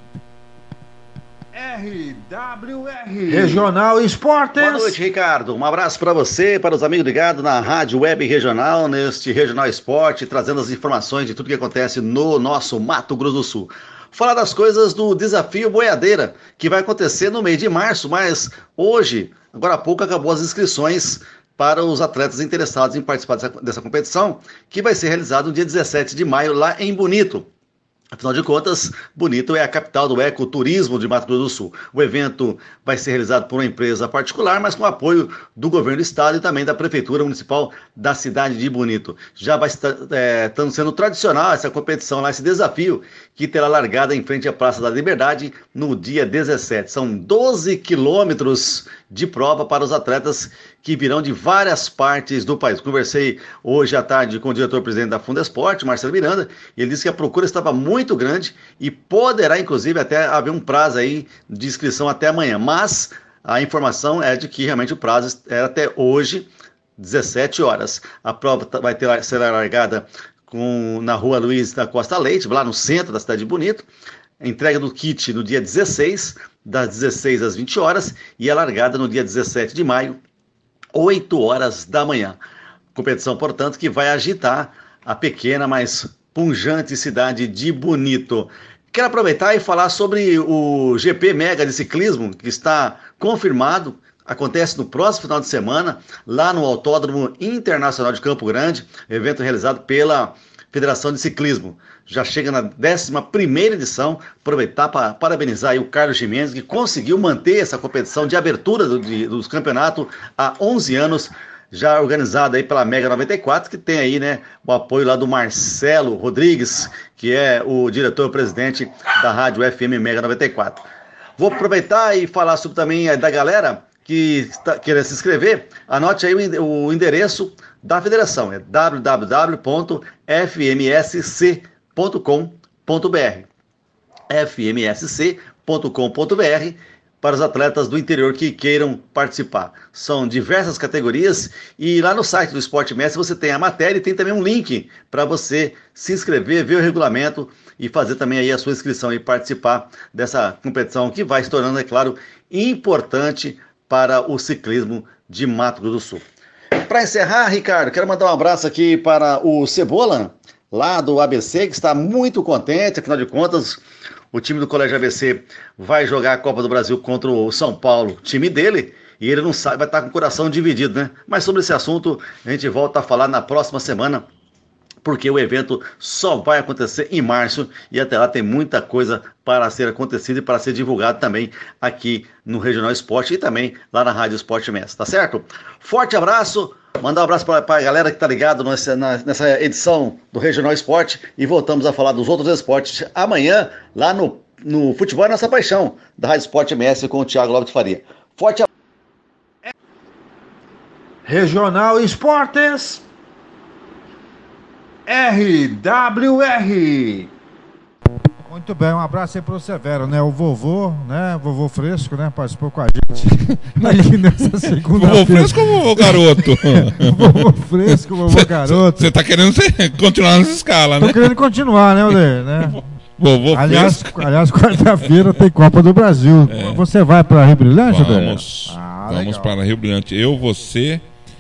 R W R Regional Esportes. Boa noite, Ricardo. Um abraço para você, para os amigos ligados na Rádio Web Regional, neste Regional Esporte, trazendo as informações de tudo que acontece no nosso Mato Grosso do Sul. Falar das coisas do Desafio Boiadeira, que vai acontecer no mês de março, mas hoje, agora há pouco, acabou as inscrições para os atletas interessados em participar dessa, dessa competição, que vai ser realizado no dia dezessete de maio, lá em Bonito. Afinal de contas, Bonito é a capital do ecoturismo de Mato Grosso do Sul. O evento vai ser realizado por uma empresa particular, mas com apoio do governo do estado e também da Prefeitura Municipal da cidade de Bonito. Já vai estar é, estando sendo tradicional essa competição lá, esse desafio, que terá largada em frente à Praça da Liberdade no dia dezessete. São doze quilômetros de prova para os atletas que virão de várias partes do país. Conversei hoje à tarde com o diretor-presidente da Fundesporte, Marcelo Miranda, e ele disse que a procura estava muito grande e poderá, inclusive, até haver um prazo aí de inscrição até amanhã. Mas a informação é de que realmente o prazo era até hoje, dezessete horas. A prova vai ter, será largada com, na rua Luiz da Costa Leite, lá no centro da cidade de Bonito. A entrega do kit no dia dezesseis, das dezesseis às vinte horas, e a largada no dia dezessete de maio, oito horas da manhã. Competição, portanto, que vai agitar a pequena, mas pungente cidade de Bonito. Quero aproveitar e falar sobre o G P Mega de Ciclismo, que está confirmado, acontece no próximo final de semana, lá no Autódromo Internacional de Campo Grande, evento realizado pela Federação de Ciclismo. Já chega na décima primeira edição. Aproveitar para parabenizar aí o Carlos Gimenez, que conseguiu manter essa competição de abertura do, de, dos campeonatos há onze anos, já organizada aí pela Mega noventa e quatro, que tem aí, né, o apoio lá do Marcelo Rodrigues, que é o diretor-presidente da Rádio F M Mega noventa e quatro. Vou aproveitar e falar sobre também da galera que está querendo se inscrever. Anote aí o endereço da federação, é w w w ponto f m s c ponto com ponto b r f m s c ponto com ponto b r para os atletas do interior que queiram participar. São diversas categorias e lá no site do Esporte Mestre você tem a matéria e tem também um link para você se inscrever, ver o regulamento e fazer também aí a sua inscrição e participar dessa competição que vai se tornando, é claro, importante para o ciclismo de Mato Grosso do Sul. Para encerrar, Ricardo, quero mandar um abraço aqui para o Cebola, lá do A B C, que está muito contente, afinal de contas, o time do Colégio A B C vai jogar a Copa do Brasil contra o São Paulo, time dele, e ele não sabe, vai estar com o coração dividido, né? Mas sobre esse assunto, a gente volta a falar na próxima semana, porque o evento só vai acontecer em março e até lá tem muita coisa para ser acontecida e para ser divulgado também aqui no Regional Esporte e também lá na Rádio Esporte Mestre, tá certo? Forte abraço, mandar um abraço para a galera que tá ligado nessa, na, nessa edição do Regional Esporte e voltamos a falar dos outros esportes amanhã lá no, no Futebol é Nossa Paixão, da Rádio Esporte Mestre com o Thiago Lopes de Faria. Forte abraço. Regional Esportes R W R. Muito bem, um abraço aí pro Severo, né? O vovô, né? Vovô Fresco, né? Participou com a gente aqui nessa segunda-feira. Vovô Fresco ou vovô Garoto? Vovô Fresco, vovô Garoto. Você tá querendo continuar nessa escala, né? Tô querendo continuar, né, Odeir? Né? Vovô aliás, Fresco. Aliás, quarta-feira tem Copa do Brasil. É. Você vai para Rio Brilhante, Odeir? Vamos, ah, vamos para Rio Brilhante. Eu, você...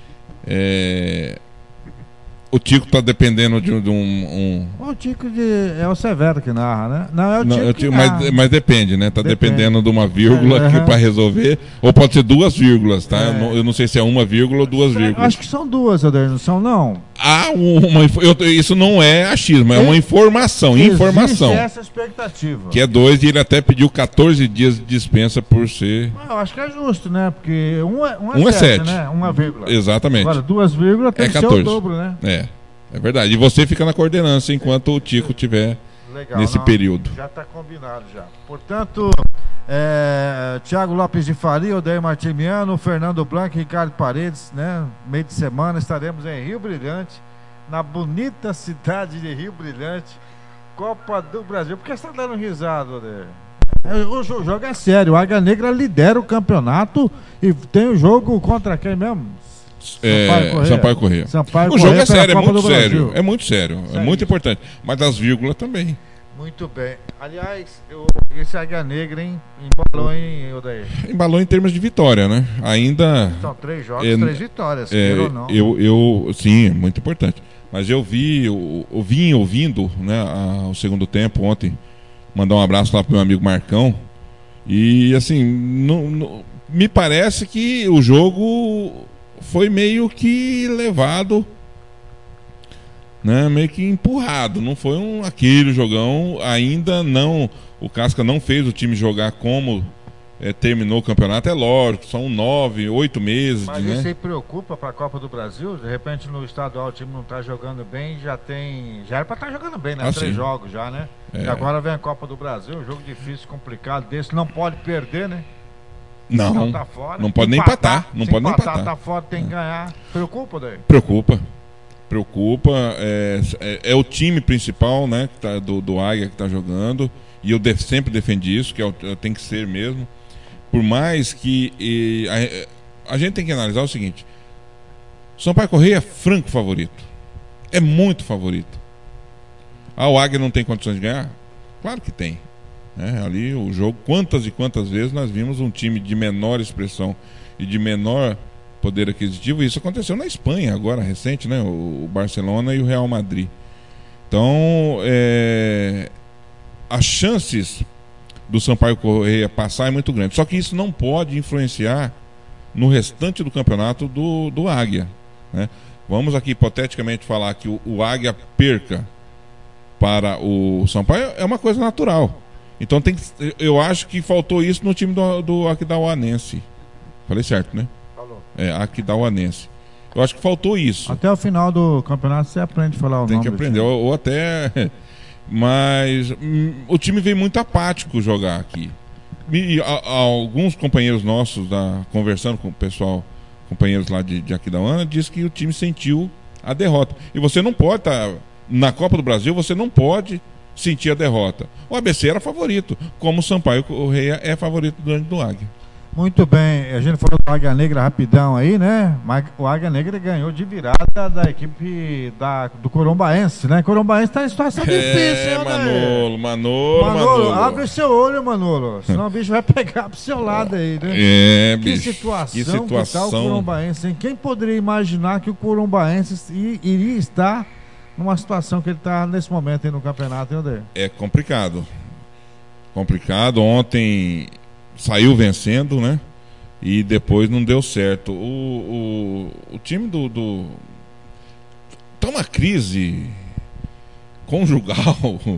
É... O Tico tá dependendo de, de um, um... O Tico de... é o Severo que narra, né? Não, é o Tico, Não, eu que mas, narra. mas depende, né? Tá Depende. dependendo de uma vírgula É, que uhum. para resolver. Ou pode ser duas vírgulas, tá? É. Eu, não, eu não sei se é uma vírgula ou duas vírgulas. Acho que são duas, Odeir, não são, não? Há uma... Eu, isso não é achismo, é uma informação. Existe Informação. essa expectativa. Que é dois e ele até pediu quatorze dias de dispensa por ser... Eu acho que é justo, né? Porque um é, um é, Um é sete, sete. né? Uma vírgula. Exatamente. Agora, duas vírgulas tem É que ser quatorze. o dobro, né? É, é verdade. E você fica na coordenança enquanto o Tico estiver nesse não, período. Já está combinado já. Portanto, é, Thiago Lopes de Faria, Odeir Martimiano, Fernando Blanco, Ricardo Paredes, né? Meio de semana estaremos em Rio Brilhante, na bonita cidade de Rio Brilhante, Copa do Brasil. Por que você está dando risada, Odeir? O jogo é sério, o Águia Negra lidera o campeonato e tem o jogo contra quem mesmo? É, Sampaio Corrêa. Sampaio o jogo Corrêa é sério, é Copa muito do sério. Brasil. É muito sério, é Sério. muito importante. Mas das vírgulas também. Muito bem. Aliás, eu, esse Águia Negra, hein? Embalou em Odair. Embalou em termos de vitória, né? Ainda. São três jogos, é, três vitórias, é, queira ou não. Eu, eu, sim, é muito importante. Mas eu vi, eu, eu vim ouvindo, né, a, o segundo tempo ontem. Mandar um abraço lá pro meu amigo Marcão. E assim, não, não, me parece que o jogo foi meio que levado, né, meio que empurrado. Não foi um aquele jogão. Ainda não, o Casca não fez o time jogar como é, terminou o campeonato. É lógico, são nove, oito meses. Mas né? isso aí preocupa para a Copa do Brasil? De repente no estadual o time não está jogando bem, já tem, já era para estar tá jogando bem, né? Ah, Três sim. jogos já, né? É. E agora vem a Copa do Brasil, um jogo difícil, complicado desse, não pode perder, né? Não, Senão tá fora. não pode nem empatar. Não Se pode nem empatar, empatar. tá fora, tem que ganhar. Preocupa daí? Preocupa. Preocupa. É, é, é o time principal, né, que tá, do, do Águia que está jogando. E eu def, sempre defendi isso, que é o, tem que ser mesmo. Por mais que e, a, a gente tem que analisar o seguinte: Sampaio Corrêa é franco favorito. É muito favorito. Ah, o Águia não tem condições de ganhar? Claro que tem. É, ali o jogo, quantas e quantas vezes nós vimos um time de menor expressão e de menor poder aquisitivo. Isso aconteceu na Espanha agora, recente, né? O, o Barcelona e o Real Madrid. Então, é, as chances do Sampaio Corrêa passar é muito grande. Só que isso não pode influenciar no restante do campeonato do, do Águia, né? Vamos aqui hipoteticamente falar que o, o Águia perca para o Sampaio, é uma coisa natural. Então tem que, eu acho que faltou isso no time do, do Aquidauanense. Falei certo, né? Falou. É, Aquidauanense. Eu acho que faltou isso. Até o final do campeonato você aprende a falar o Tem nome. que aprender, ou, ou até... Mas hum, o time veio muito apático jogar aqui. E, a, a, alguns companheiros nossos, da, conversando com o pessoal, companheiros lá de, de Aquidauana, diz que o time sentiu a derrota. E você não pode estar... Tá, na Copa do Brasil, você não pode sentir a derrota. O A B C era favorito, como o Sampaio Corrêa é favorito do, do Águia. Muito bem, a gente falou do Águia Negra rapidão aí, né? Mas o Águia Negra ganhou de virada da equipe da, do Corumbaense, né? Corumbaense tá em situação difícil, É, né? Manolo, Manolo, Manolo, Manolo. abre seu olho, Manolo. Senão o bicho vai pegar pro seu lado aí, né? É, que bicho. situação Que situação. que tá o Corumbaense, hein? Quem poderia imaginar que o Corumbaense i- iria estar numa situação que ele está nesse momento aí no campeonato, hein, Odair? É complicado. Complicado. Ontem saiu vencendo, né? E depois não deu certo. O, o, o time do, do... tá uma crise conjugal,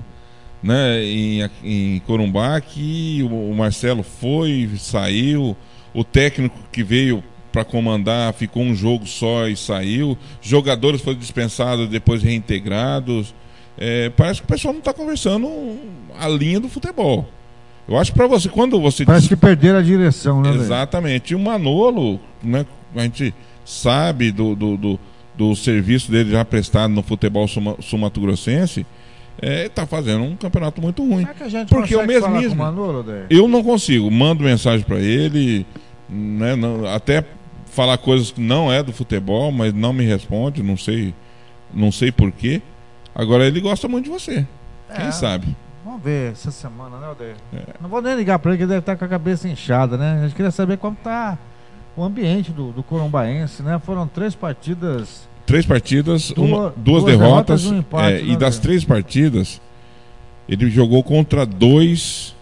né? Em, em Corumbá, que o, o Marcelo foi, saiu. O técnico que veio para comandar ficou um jogo só e saiu. Jogadores foram dispensados, depois reintegrados. É, parece que o pessoal não está conversando a linha do futebol. Eu acho que para você, quando você... Parece que perderam a direção, né? Exatamente. E o Manolo, né, a gente sabe do, do, do, do serviço dele já prestado no futebol sul-mato-grossense, é, tá fazendo um campeonato muito ruim. Será que a gente Porque consegue eu falar mesmo, com o Manolo, Odair? eu não consigo. Mando mensagem para ele, né, não, até falar coisas que não é do futebol, mas não me responde, não sei, não sei porquê. Agora ele gosta muito de você. É, quem sabe? Vamos ver essa semana, né, Odair? É. Não vou nem ligar para ele, que ele deve estar com a cabeça inchada, né? A gente queria saber como tá o ambiente do, do corumbaense, né? Foram três partidas... Três partidas, duas, uma, duas, duas derrotas, derrotas um empate, é, né, e das três partidas ele jogou contra dois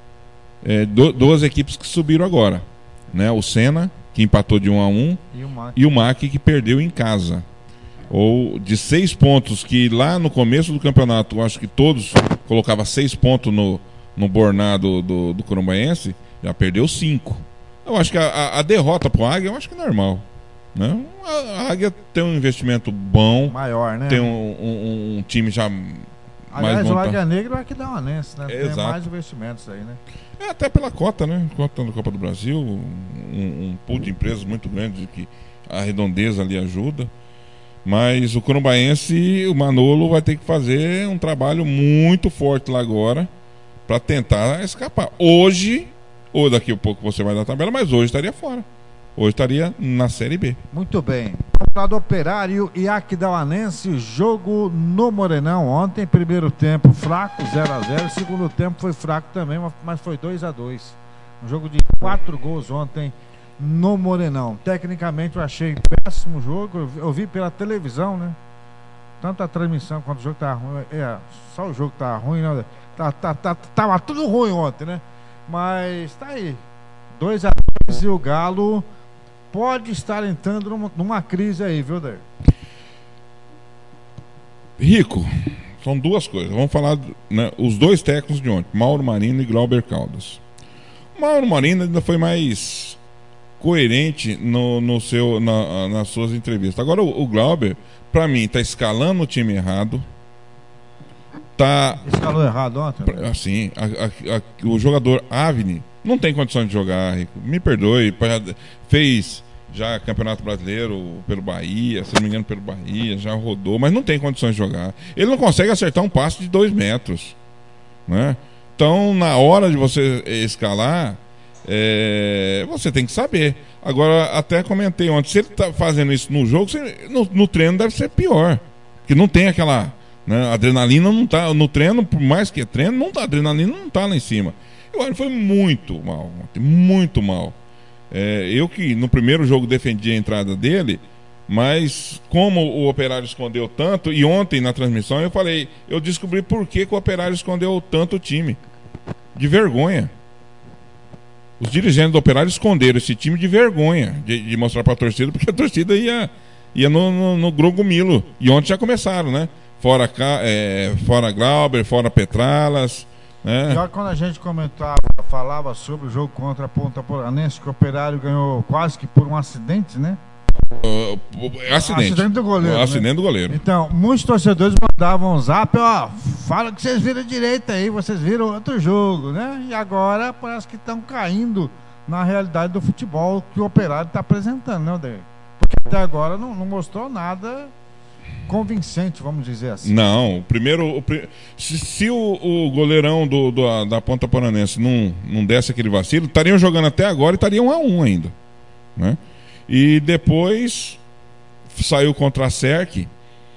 é, do, duas equipes que subiram agora, né? O Sena, que empatou de um a um, e o Mac, e o Mac que perdeu em casa. Ou de seis pontos, que lá no começo do campeonato eu acho que todos colocavam seis pontos no, no Bornado do, do Corumbaense, já perdeu cinco. Eu acho que a, a, a derrota pro Águia eu acho que é normal, né? A Águia tem um investimento bom, maior, né? Tem um, um, um time já Aliás, mais o montado. Águia Negra é que dá uma Nense, né? Exato. Tem mais investimentos aí, né? É, até pela cota, né? Cota da Copa do Brasil, um, um pool de empresas muito grande que a redondeza ali ajuda. Mas o Corumbaense, o Manolo vai ter que fazer um trabalho muito forte lá agora para tentar escapar. Hoje, ou daqui a pouco você vai dar a tabela, mas hoje estaria fora. Hoje estaria na Série B. Muito bem. Vamos lá do Operário e Aquidauanense, jogo no Morenão. Ontem, primeiro tempo fraco, zero a zero. Segundo tempo foi fraco também, mas foi dois a dois. Um jogo de quatro gols ontem no Morenão. Tecnicamente eu achei péssimo jogo. Eu vi pela televisão, né? Tanto a transmissão quanto o jogo tava ruim. É, só o jogo tava ruim, né? Tá, tá, tá, tava tudo ruim ontem, né? Mas tá aí. dois a dois e o Galo pode estar entrando numa, numa crise aí, viu, Daí? Rico, são duas coisas. Vamos falar, né, os dois técnicos de ontem, Mauro Marino e Glauber Caldas. O Mauro Marino ainda foi mais coerente no, no seu, na, nas suas entrevistas. Agora o, o Glauber, pra mim, tá escalando o time errado. Tá... Escalou errado ontem? Né? Assim, a, a, a, o jogador Avni não tem condição de jogar, Rico. Me perdoe, fez já Campeonato Brasileiro pelo Bahia, se não me engano pelo Bahia, já rodou, mas não tem condições de jogar. Ele não consegue acertar um passe de dois metros, né? Então, na hora de você escalar, é, você tem que saber. Agora, até comentei ontem, se ele está fazendo isso no jogo, você, no, no treino deve ser pior, porque não tem aquela, né, adrenalina não tá no treino, por mais que é treino, não tá, a adrenalina não tá lá em cima. Ele foi muito mal, muito mal. É, eu que no primeiro jogo defendi a entrada dele, mas como o Operário escondeu tanto, e ontem na transmissão eu falei, eu descobri por que, que o Operário escondeu tanto o time. De vergonha. Os dirigentes do Operário esconderam esse time de vergonha, de, de mostrar para a torcida, porque a torcida ia, ia no, no, no Grogomilo. E ontem já começaram, né? Fora, é, fora Glauber, fora Petralas. É. Pior quando a gente comentava, falava sobre o jogo contra a Ponta Poranense, que o Operário ganhou quase que por um acidente, né? Uh, acidente. Acidente do goleiro. Uh, acidente né? do goleiro. Então, muitos torcedores mandavam um zap, ó, fala que vocês viram direito aí, vocês viram outro jogo, né? E agora parece que estão caindo na realidade do futebol que o Operário está apresentando, né, Odair? Porque até agora não, não mostrou nada convincente, vamos dizer assim. Não, o primeiro. O, se se o, o goleirão do, do, da Ponta Poranense não, não desse aquele vacilo, estariam jogando até agora e estariam um a um ainda. Né? E depois saiu contra a S E R C.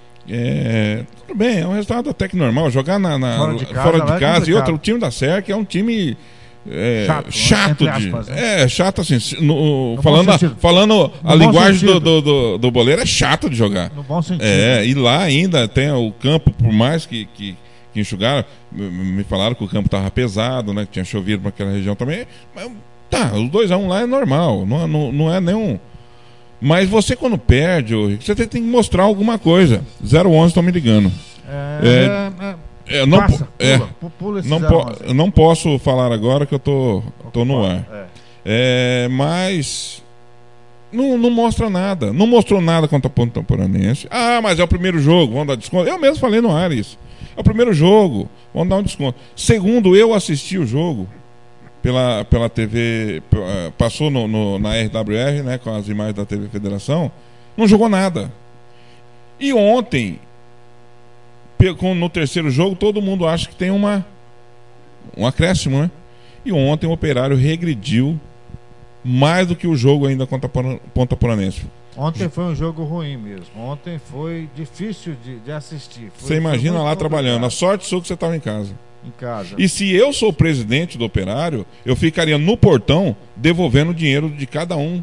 É, tudo bem, é um resultado até que normal. Jogar na, na, fora de casa, fora de casa é e outro, o time da S E R C é um time É, chato, chato de, aspas, né? é chato assim, no, no falando, a, falando a linguagem do, do, do, do boleiro, é chato de jogar. No bom sentido. É, e lá ainda tem o campo, por mais que, que, que enxugaram, me falaram que o campo estava pesado, né, que tinha chovido para aquela região também, mas tá, os dois a um lá é normal, não, não, não é nenhum. Mas você quando perde, você tem que mostrar alguma coisa. zero onze estão me ligando. É, é, é, é, não, passa, é, pula, pula esse não, zero po, onze. eu não posso falar agora que eu tô, tô no ar. É. É, mas não, não mostra nada. Não mostrou nada contra a Ponta Poranense. Ah, mas é o primeiro jogo, vamos dar desconto. Eu mesmo falei no ar isso. É o primeiro jogo, vamos dar um desconto. Segundo, eu assisti o jogo pela, pela T V, passou no, no, na R W R, né, com as imagens da T V Federação, não jogou nada. E ontem, no terceiro jogo, todo mundo acha que tem uma um acréscimo, né? E ontem o Operário regrediu mais do que o jogo ainda contra a Ponta Poranense. Ontem foi um jogo ruim mesmo. Ontem foi difícil de, de assistir. Foi, você imagina lá complicado. Trabalhando. A sorte sua que você estava em casa. Em casa. E se eu sou o presidente do Operário, eu ficaria no portão devolvendo o dinheiro de cada um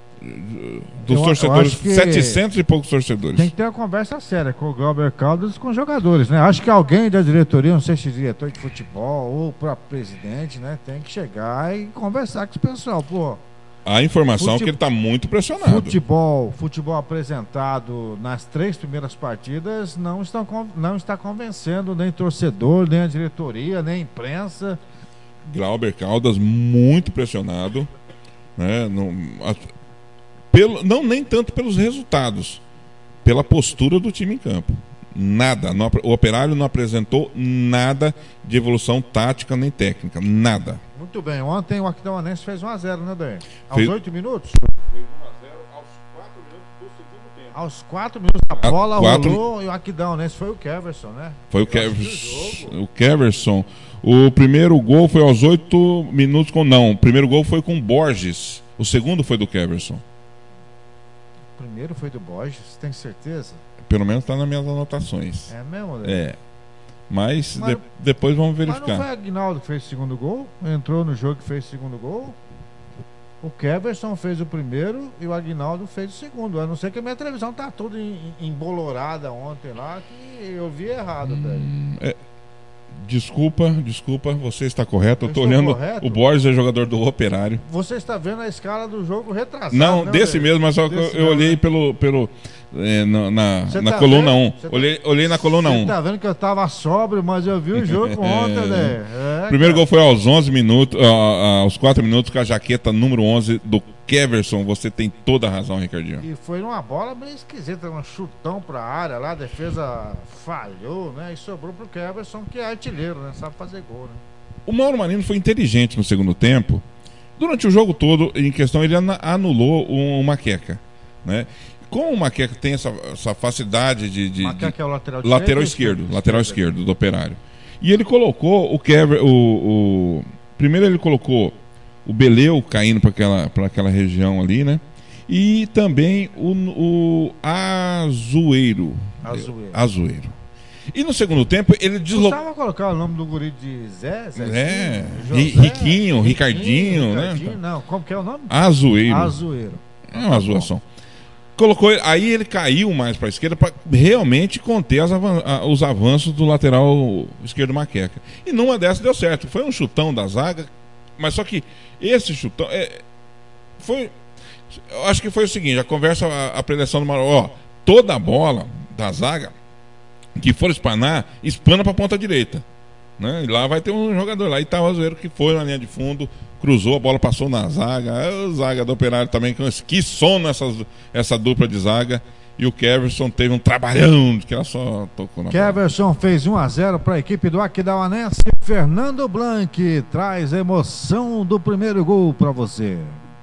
dos eu, torcedores, eu setecentos e poucos torcedores. Tem que ter uma conversa séria com o Glauber Caldas e com os jogadores, né? Acho que alguém da diretoria, não sei se diretor de futebol ou o próprio presidente, né, tem que chegar e conversar com esse pessoal, pô. A informação é que ele está muito pressionado. Futebol, futebol apresentado nas três primeiras partidas não, estão, não está convencendo nem torcedor, nem a diretoria, nem a imprensa. Glauber Caldas muito pressionado, né? Não, a, pelo, não nem tanto pelos resultados, pela postura do time em campo. Nada, não, o Operário não apresentou nada de evolução tática nem técnica, nada. Muito bem, ontem o Aquidauanense fez um a zero, né, Dan? Aos fez... oito minutos? Fez um a zero aos quatro minutos do segundo tempo. Aos quatro minutos a bola a quatro... rolou e o Aquidauanense foi o Keverson, né? Foi o Keverson. O Keverson. O primeiro gol foi aos oito minutos com... Não, o primeiro gol foi com o Borges. O segundo foi do Keverson. O primeiro foi do Borges, tem certeza? Pelo menos está nas minhas anotações. É mesmo, né? É. Mas, mas de, depois vamos verificar. Mas não foi Aguinaldo que fez o segundo gol? Entrou no jogo que fez o segundo gol? O Keverson fez o primeiro e o Aguinaldo fez o segundo. A não ser que a minha televisão tá toda embolorada ontem lá, que eu vi errado, hum, velho. É, desculpa, desculpa, você está correto. Eu, eu tô olhando. Correto? O Borges é jogador do Operário. Você está vendo a escala do jogo retrasado? Não, né, desse velho? mesmo, mas só que eu, eu olhei pelo. pelo É, na na, na tá coluna um. Tá... Olhei, olhei na coluna um. Você tá vendo que eu tava sóbrio, mas eu vi o jogo ontem, né? É, primeiro cara. gol foi aos onze minutos, aos quatro minutos, com a jaqueta número onze do Keverson. Você tem toda a razão, Ricardinho. E foi numa bola bem esquisita, um chutão pra área lá, a defesa falhou, né? E sobrou pro Keverson, que é artilheiro, né? Sabe fazer gol, né? O Mauro Marino foi inteligente no segundo tempo. Durante o jogo todo, em questão, ele anulou uma queca, né? Como o Maqueca tem essa, essa facilidade de. de, Maqueca de é o lateral, lateral esquerdo, esquerdo, lateral esquerdo, esquerdo do Operário. E ele colocou o Kever, o, o primeiro ele colocou o Beleu caindo para aquela, para aquela região ali, né? E também o, o Azueiro. Azueiro. Azueiro. E no segundo tempo ele deslocou. Precisava colocar o nome do guri de Zé, Zé é, José, Riquinho, Riquinho, Ricardinho, Ricardinho, né? Não, como que é o nome? Azueiro. Azueiro. É uma zoação. Colocou, aí ele caiu mais para a esquerda para realmente conter as avan os avanços do lateral esquerdo Maqueca. E numa dessas deu certo. Foi um chutão da zaga, mas só que esse chutão é, foi, eu acho que foi o seguinte, a conversa, a, a preleção do Mauro, ó, toda a bola da zaga que for espanar, espana para a ponta direita, né? E lá vai ter um jogador lá, e tá o Azueiro que foi na linha de fundo, cruzou, a bola passou na zaga, a zaga do Operário também, que som nessa essa dupla de zaga, e o Keverson teve um trabalhão, que ela só tocou na Keverson bola. Fez um a zero para a equipe do Aquidauanense. Fernando Blanc traz a emoção do primeiro gol para você.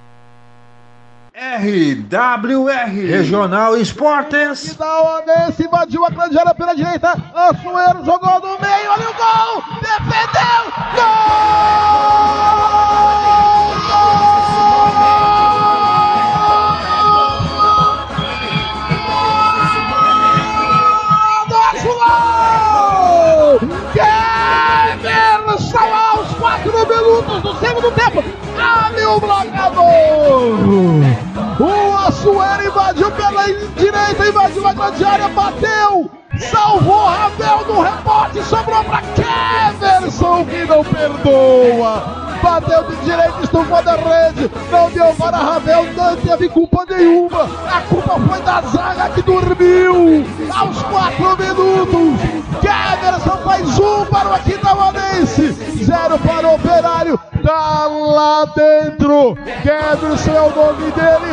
R W R Regional Esportes. Aquidauanense invadiu a grande área pela direita. Azueiro jogou no meio. Olha o gol! Defendeu! Gol! Nosso gol! Keverson aos quatro minutos do o bloqueador. O Assuero invadiu pela direita, invadiu a grande área, bateu, salvou Ravel no rebote, sobrou para Keverson, que não perdoa. Bateu de direita, estufou da rede, não deu para Ravel, não teve culpa nenhuma. A culpa foi da zaga que dormiu. Aos quatro minutos, Keverson faz um para o Aquidauanense, zero para o Operário. Tá lá dentro, Keverson é o nome dele,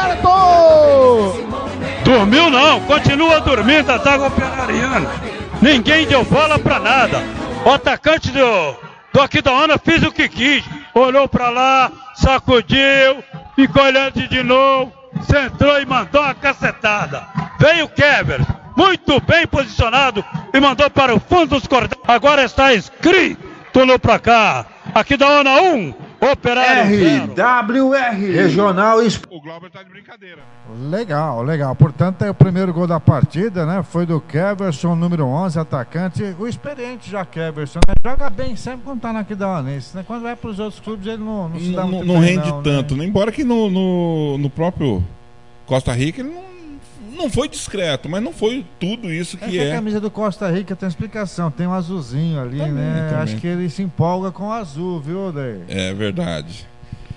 Roberto. Dormiu não, continua dormindo a zaga operariana. Ninguém deu bola pra nada. O atacante do, do Aquidauana fez o que quis. Olhou pra lá, sacudiu, ficou olhando de novo, centrou e mandou uma cacetada. Veio o Keverson, muito bem posicionado e mandou para o fundo dos cordões. Agora está escrito no placar. Aquidauana um, Operário R W R Regional Esporte. O Glauber tá de brincadeira. Legal, legal. Portanto, é o primeiro gol da partida, né? Foi do Keverson, número onze, atacante. O experiente já Keverson, né? Joga bem sempre quando tá na Aquidauanense, né? Quando vai para os outros clubes, ele não, não se dá não, muito não bem, rende não, tanto, né? né? Embora que no, no, no próprio Costa Rica ele não, não foi discreto, mas não foi tudo isso que é. é. Que a camisa do Costa Rica tem explicação, tem um azulzinho ali, também, né? Também. Acho que ele se empolga com o azul, viu, Odair? É verdade.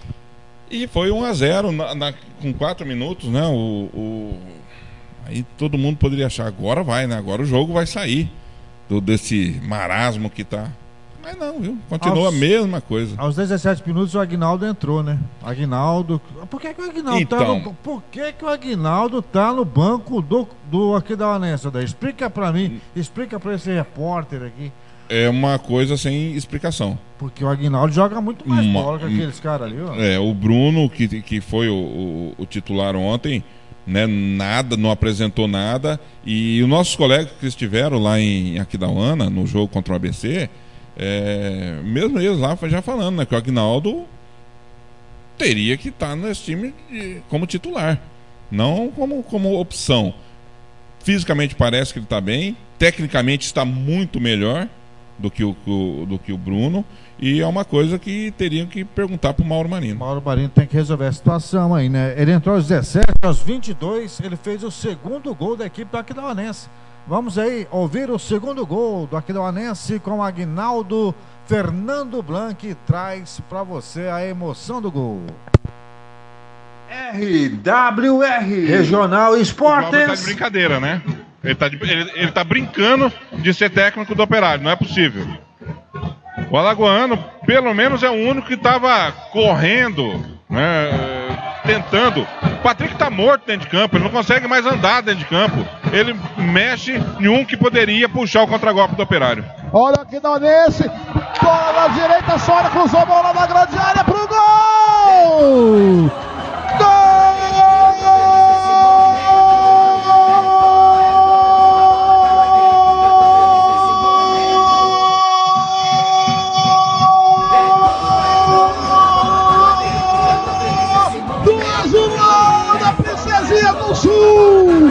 E foi um a zero na, na, com quatro minutos, né? O, o, aí todo mundo poderia achar, agora vai, né? Agora o jogo vai sair do, desse marasmo que tá. Mas não, viu? Continua aos, a mesma coisa. Aos dezessete minutos o Aguinaldo entrou, né? Aguinaldo. Por que, que o Aguinaldo então, tá no, por que, que o Aguinaldo tá no banco do, do Aquidauanense? Explica pra mim, explica pra esse repórter aqui. É uma coisa sem explicação. Porque o Aguinaldo joga muito mais uma, bola que aqueles caras ali, ó. É, o Bruno, que, que foi o, o, o titular ontem, né, nada, não apresentou nada. E os nossos colegas que estiveram lá em Aquidauana, no jogo contra o A B C, é, mesmo eles lá já falando, né, que o Aguinaldo teria que estar nesse time de, como titular, não como, como opção. Fisicamente parece que ele está bem, tecnicamente está muito melhor do que o, do que o Bruno, e é uma coisa que teriam que perguntar para o Mauro Marino. Mauro Marino tem que resolver a situação aí, né? Ele entrou aos dezessete, aos vinte e dois, ele fez o segundo gol da equipe do Aquidauanense. Vamos aí ouvir o segundo gol do Aquidauanense com o Aguinaldo. Fernando Blanc traz para você a emoção do gol. R W R Regional Esportes. O tá de brincadeira, né? Ele tá, de, ele, ele tá brincando de ser técnico do Operário, não é possível. O Alagoano, pelo menos, é o único que estava correndo, né, tentando. O Patrick tá morto dentro de campo, ele não consegue mais andar dentro de campo. Ele mexe em um que poderia puxar o contragolpe do Operário. Olha aqui da Onense, bola na direita, Sora cruzou a bola na grande área pro gol! Gol! Do Sul,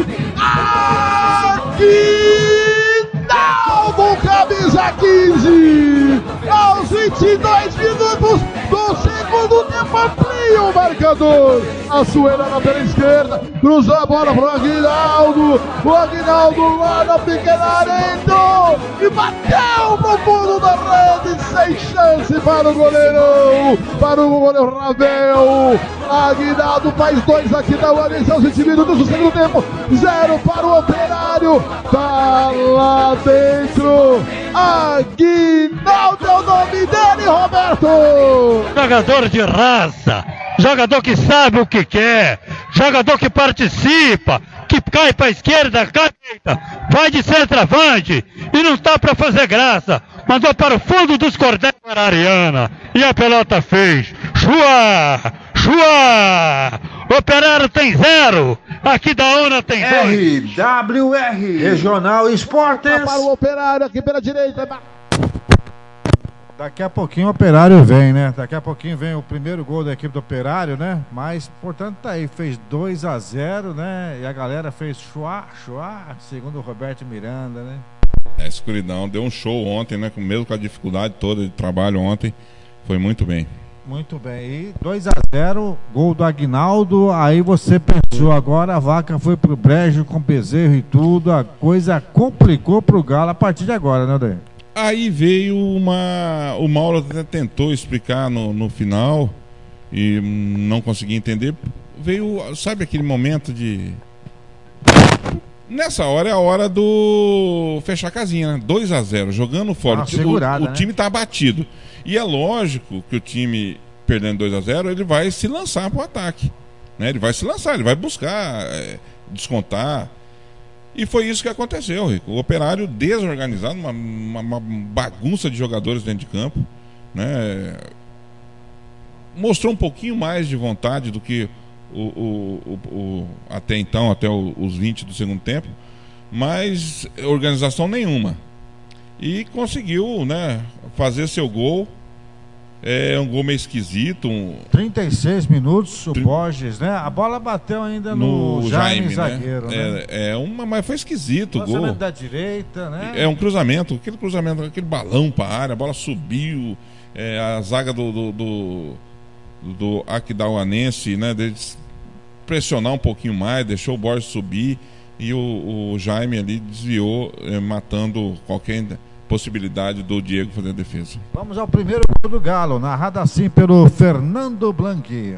Aguinaldo, camisa quinze, aos vinte e dois minutos do segundo tempo, amplia o marcador. A Suerana pela esquerda, cruzou a bola para o Aguinaldo, o Aguinaldo lá na pequena área entrou e bateu pro fundo da rede, sem chance para o goleirão, para o goleiro Ravel. Aguinaldo faz dois aqui da Uarense aos vinte minutos do segundo tempo, zero para o Operário, tá lá dentro, Aguinaldo é o nome dele, Roberto! Jogador de raça, jogador que sabe o que quer, jogador que participa, que cai para a esquerda, cai para a direita, vai de centroavante e não está para fazer graça, mandou para o fundo dos cordéis para a Ariana e a pelota fez, chua, chua, Operário tem zero, Aquidauana tem dois. R W R Regional Esportes. Para o Operário aqui pela direita. Daqui a pouquinho o Operário vem, né? Daqui a pouquinho vem o primeiro gol da equipe do Operário, né? Mas, portanto, tá aí, fez dois a zero, né? E a galera fez chua, chua, segundo o Roberto Miranda, né? É, a escuridão deu um show ontem, né? Mesmo com a dificuldade toda de trabalho ontem, foi muito bem. Muito bem, e dois a zero, gol do Aguinaldo. Aí você pensou, agora a vaca foi pro brejo com bezerro e tudo, a coisa complicou pro Galo a partir de agora, né, Daí? Aí veio uma... O Mauro até tentou explicar no, no final e não consegui entender. Veio, sabe aquele momento de... Nessa hora é a hora do fechar a casinha, né? dois a zero, jogando fora. Ah, o, segurada, o, o né? time tá abatido. E é lógico que o time, perdendo dois a zero, ele vai se lançar pro ataque, né? Ele vai se lançar, ele vai buscar é, descontar. E foi isso que aconteceu, Rico. O Operário desorganizado, uma, uma, uma bagunça de jogadores dentro de campo, né? Mostrou um pouquinho mais de vontade do que o, o, o, o até então, até o, os vinte do segundo tempo, mas organização nenhuma. E conseguiu, né, fazer seu gol. É um gol meio esquisito. Um... trinta e seis minutos, o Borges, né? A bola bateu ainda no, no Jaime, Jaime zagueiro, né? né? É, é uma, mas foi esquisito o gol. Cruzamento da direita, né? É um cruzamento, aquele cruzamento, aquele balão para a área, a bola subiu, é, a zaga do do, do, do Aquidauanense, né? De pressionar um pouquinho mais, deixou o Borges subir e o, o Jaime ali desviou, é, matando qualquer possibilidade do Diego fazer a defesa. Vamos ao primeiro gol do Galo, narrado assim pelo Fernando Blanqui.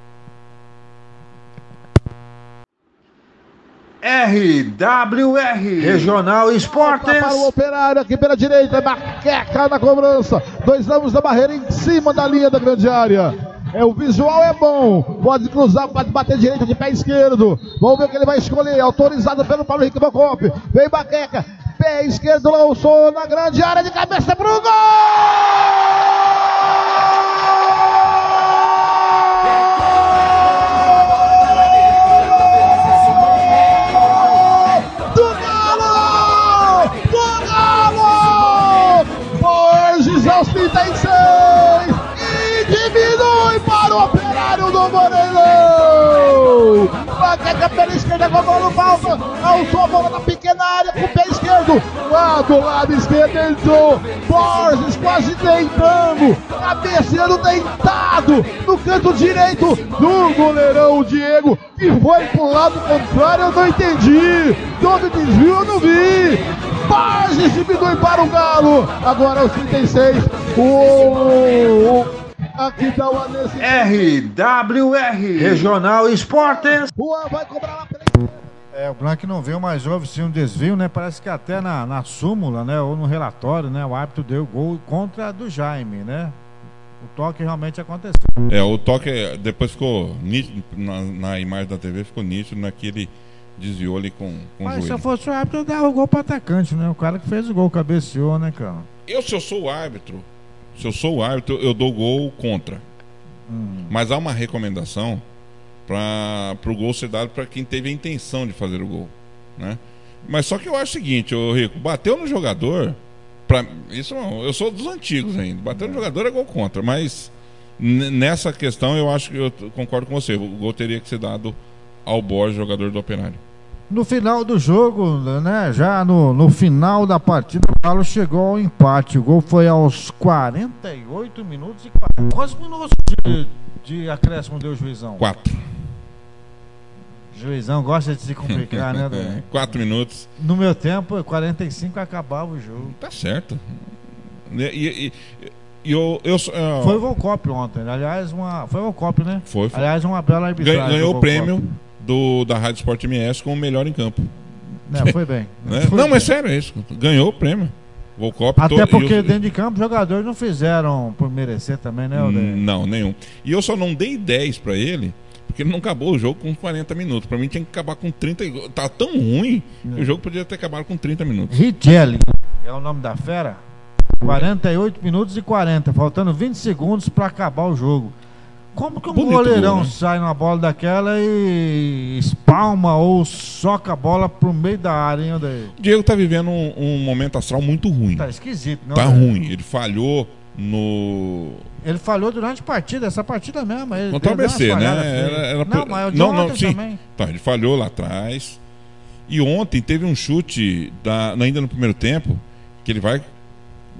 R W R Regional Esportes. Para o Operário aqui pela direita, Baqueca na cobrança. Dois anos da barreira em cima da linha da grande área. É, o visual é bom. Pode cruzar, pode bater direito de pé esquerdo. Vamos ver o que ele vai escolher. Autorizado pelo Paulo Henrique Bocop. Vem Baqueca. Pé esquerdo, lançou na grande área de cabeça pro gol! Do Galo! Do Galo! Borges aos trinta e seis e diminui para o Operário do Moreirão! Baqueca pela esquerda com a bola no falta, alçou a bola na pequena área com o pé esquerdo, lá do lado esquerdo entrou Borges quase tentando, cabeceando deitado no canto direito do goleirão Diego, que foi pro lado contrário, eu não entendi, todo desvio eu não vi. Borges diminui para o Galo, agora aos trinta e seis, o... Aqui dá o Anesse. R W R Regional Esportes. Juan vai cobrar lá pela... É, o Blanc não viu, mas houve sim um desvio, né? Parece que até na, na súmula, né? Ou no relatório, né? O árbitro deu gol contra a do Jaime, né? O toque realmente aconteceu. É, o toque depois ficou nítido, na, na imagem da T V ficou nítido naquele desviou ali com, com mas o joelho. se eu fosse o árbitro, eu dava o gol pro atacante, né? O cara que fez o gol cabeceou, né, cara? Eu, se eu sou o árbitro, se eu sou o árbitro, eu dou gol contra. Hum. Mas há uma recomendação para o gol ser dado para quem teve a intenção de fazer o gol, né? Mas só que eu acho o seguinte, ô Rico, bateu no jogador, pra, isso eu sou dos antigos ainda, bateu no jogador é gol contra, mas nessa questão eu acho que eu concordo com você, o gol teria que ser dado ao Borges, jogador do Operário. No final do jogo, né, já no, no final da partida, o Galo chegou ao empate. O gol foi aos quarenta e oito minutos e quarenta. Quantos minutos de, de acréscimo deu o Juizão? Quatro. Juizão gosta de se complicar, né, Daniel? Quatro minutos. No meu tempo, quarenta e cinco acabava o jogo. Tá certo. E, e, e eu, eu, eu, foi o Volcop ontem, aliás, uma, foi o Volcop, né? Foi, foi. Aliás, uma bela arbitragem. Ganhou o prêmio do, da Rádio Sport M S como o melhor em campo. É, foi bem. Né? Foi não, bem. Mas sério, é isso. Ganhou o prêmio. Volcop, até to... porque eu... dentro de campo os jogadores não fizeram por merecer também, né, Aldeia? Não, nenhum. E eu só não dei dez pra ele porque ele não acabou o jogo com quarenta minutos. Pra mim tinha que acabar com trinta. Tá tão ruim é. que o jogo podia ter acabado com trinta minutos. Richelli é o nome da fera. quarenta e oito minutos e quarenta, faltando vinte segundos pra acabar o jogo. Como que um Bonito goleirão gol, né? sai numa bola daquela e espalma ou soca a bola pro meio da área, hein, Aldeia? O Diego tá vivendo um, um momento astral muito ruim. Tá esquisito, não? Tá ruim. Ele falhou no... Ele falhou durante a partida, essa partida mesmo. Ele contra o A B C, né? Era, era... Não, mas o de não, não, ontem sim. também. Tá, ele falhou lá atrás. E ontem teve um chute, da, ainda no primeiro tempo, que ele vai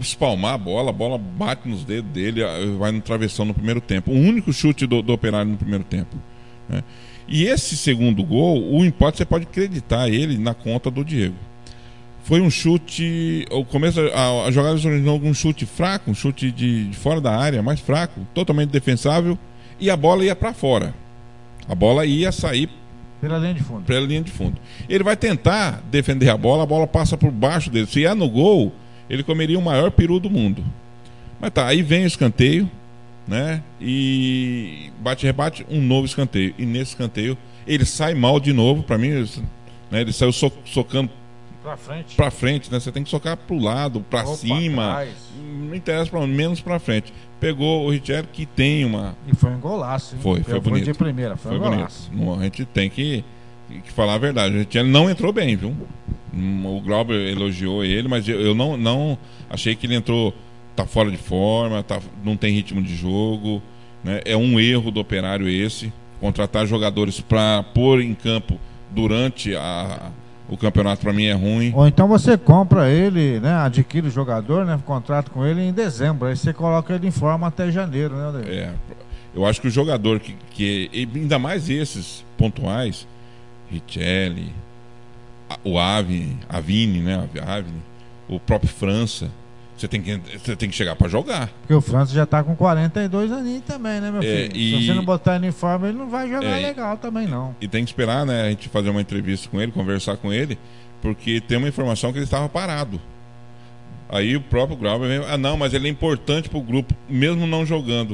espalmar a bola, a bola bate nos dedos dele, vai no travessão no primeiro tempo. O único chute do, do Operário no primeiro tempo, né? E esse segundo gol, o empate você pode acreditar ele na conta do Diego. Foi um chute, o começo, a, a jogada originou um chute fraco, um chute de, de fora da área, mais fraco, totalmente defensável, e a bola ia para fora. A bola ia sair pela linha de fundo. Pela linha de fundo. Ele vai tentar defender a bola, a bola passa por baixo dele. Se é no gol, ele comeria o maior peru do mundo. Mas tá, aí vem o escanteio, né? E bate-rebate, um novo escanteio. E nesse escanteio, ele sai mal de novo. Para mim, né, ele saiu so, socando Pra frente. Pra frente, né? Você tem que socar pro lado, pra Ou cima. pra não interessa pra onde, menos pra frente. Pegou o Richelli, que tem uma. E foi um golaço, hein? Foi, foi Eu bonito. Foi de primeira, foi, foi um bonito. golaço. Não, a gente tem que, que falar a verdade. O Richelli não entrou bem, viu? O Glauber elogiou ele, mas eu, eu não, não achei que ele entrou. Tá fora de forma, tá, não tem ritmo de jogo, né? É um erro do Operário esse. Contratar jogadores pra pôr em campo durante a. O campeonato para mim é ruim. Ou então você compra ele, né? Adquire o jogador, né? Contrato com ele em dezembro. Aí você coloca ele em forma até janeiro, né, David? É. Eu acho que o jogador que, que ainda mais esses pontuais, Richelli, o Avni, Avni, né? Avni, o próprio França, você tem que, você tem que chegar para jogar. Porque o França já tá com quarenta e dois aninhos também, né, meu é, filho? e... Se você não botar ele em forma, ele não vai jogar é, legal também, não. E tem que esperar, né, a gente fazer uma entrevista com ele, conversar com ele, porque tem uma informação que ele estava parado. Aí o próprio Glauber vem, ah, não, mas ele é importante pro grupo, mesmo não jogando.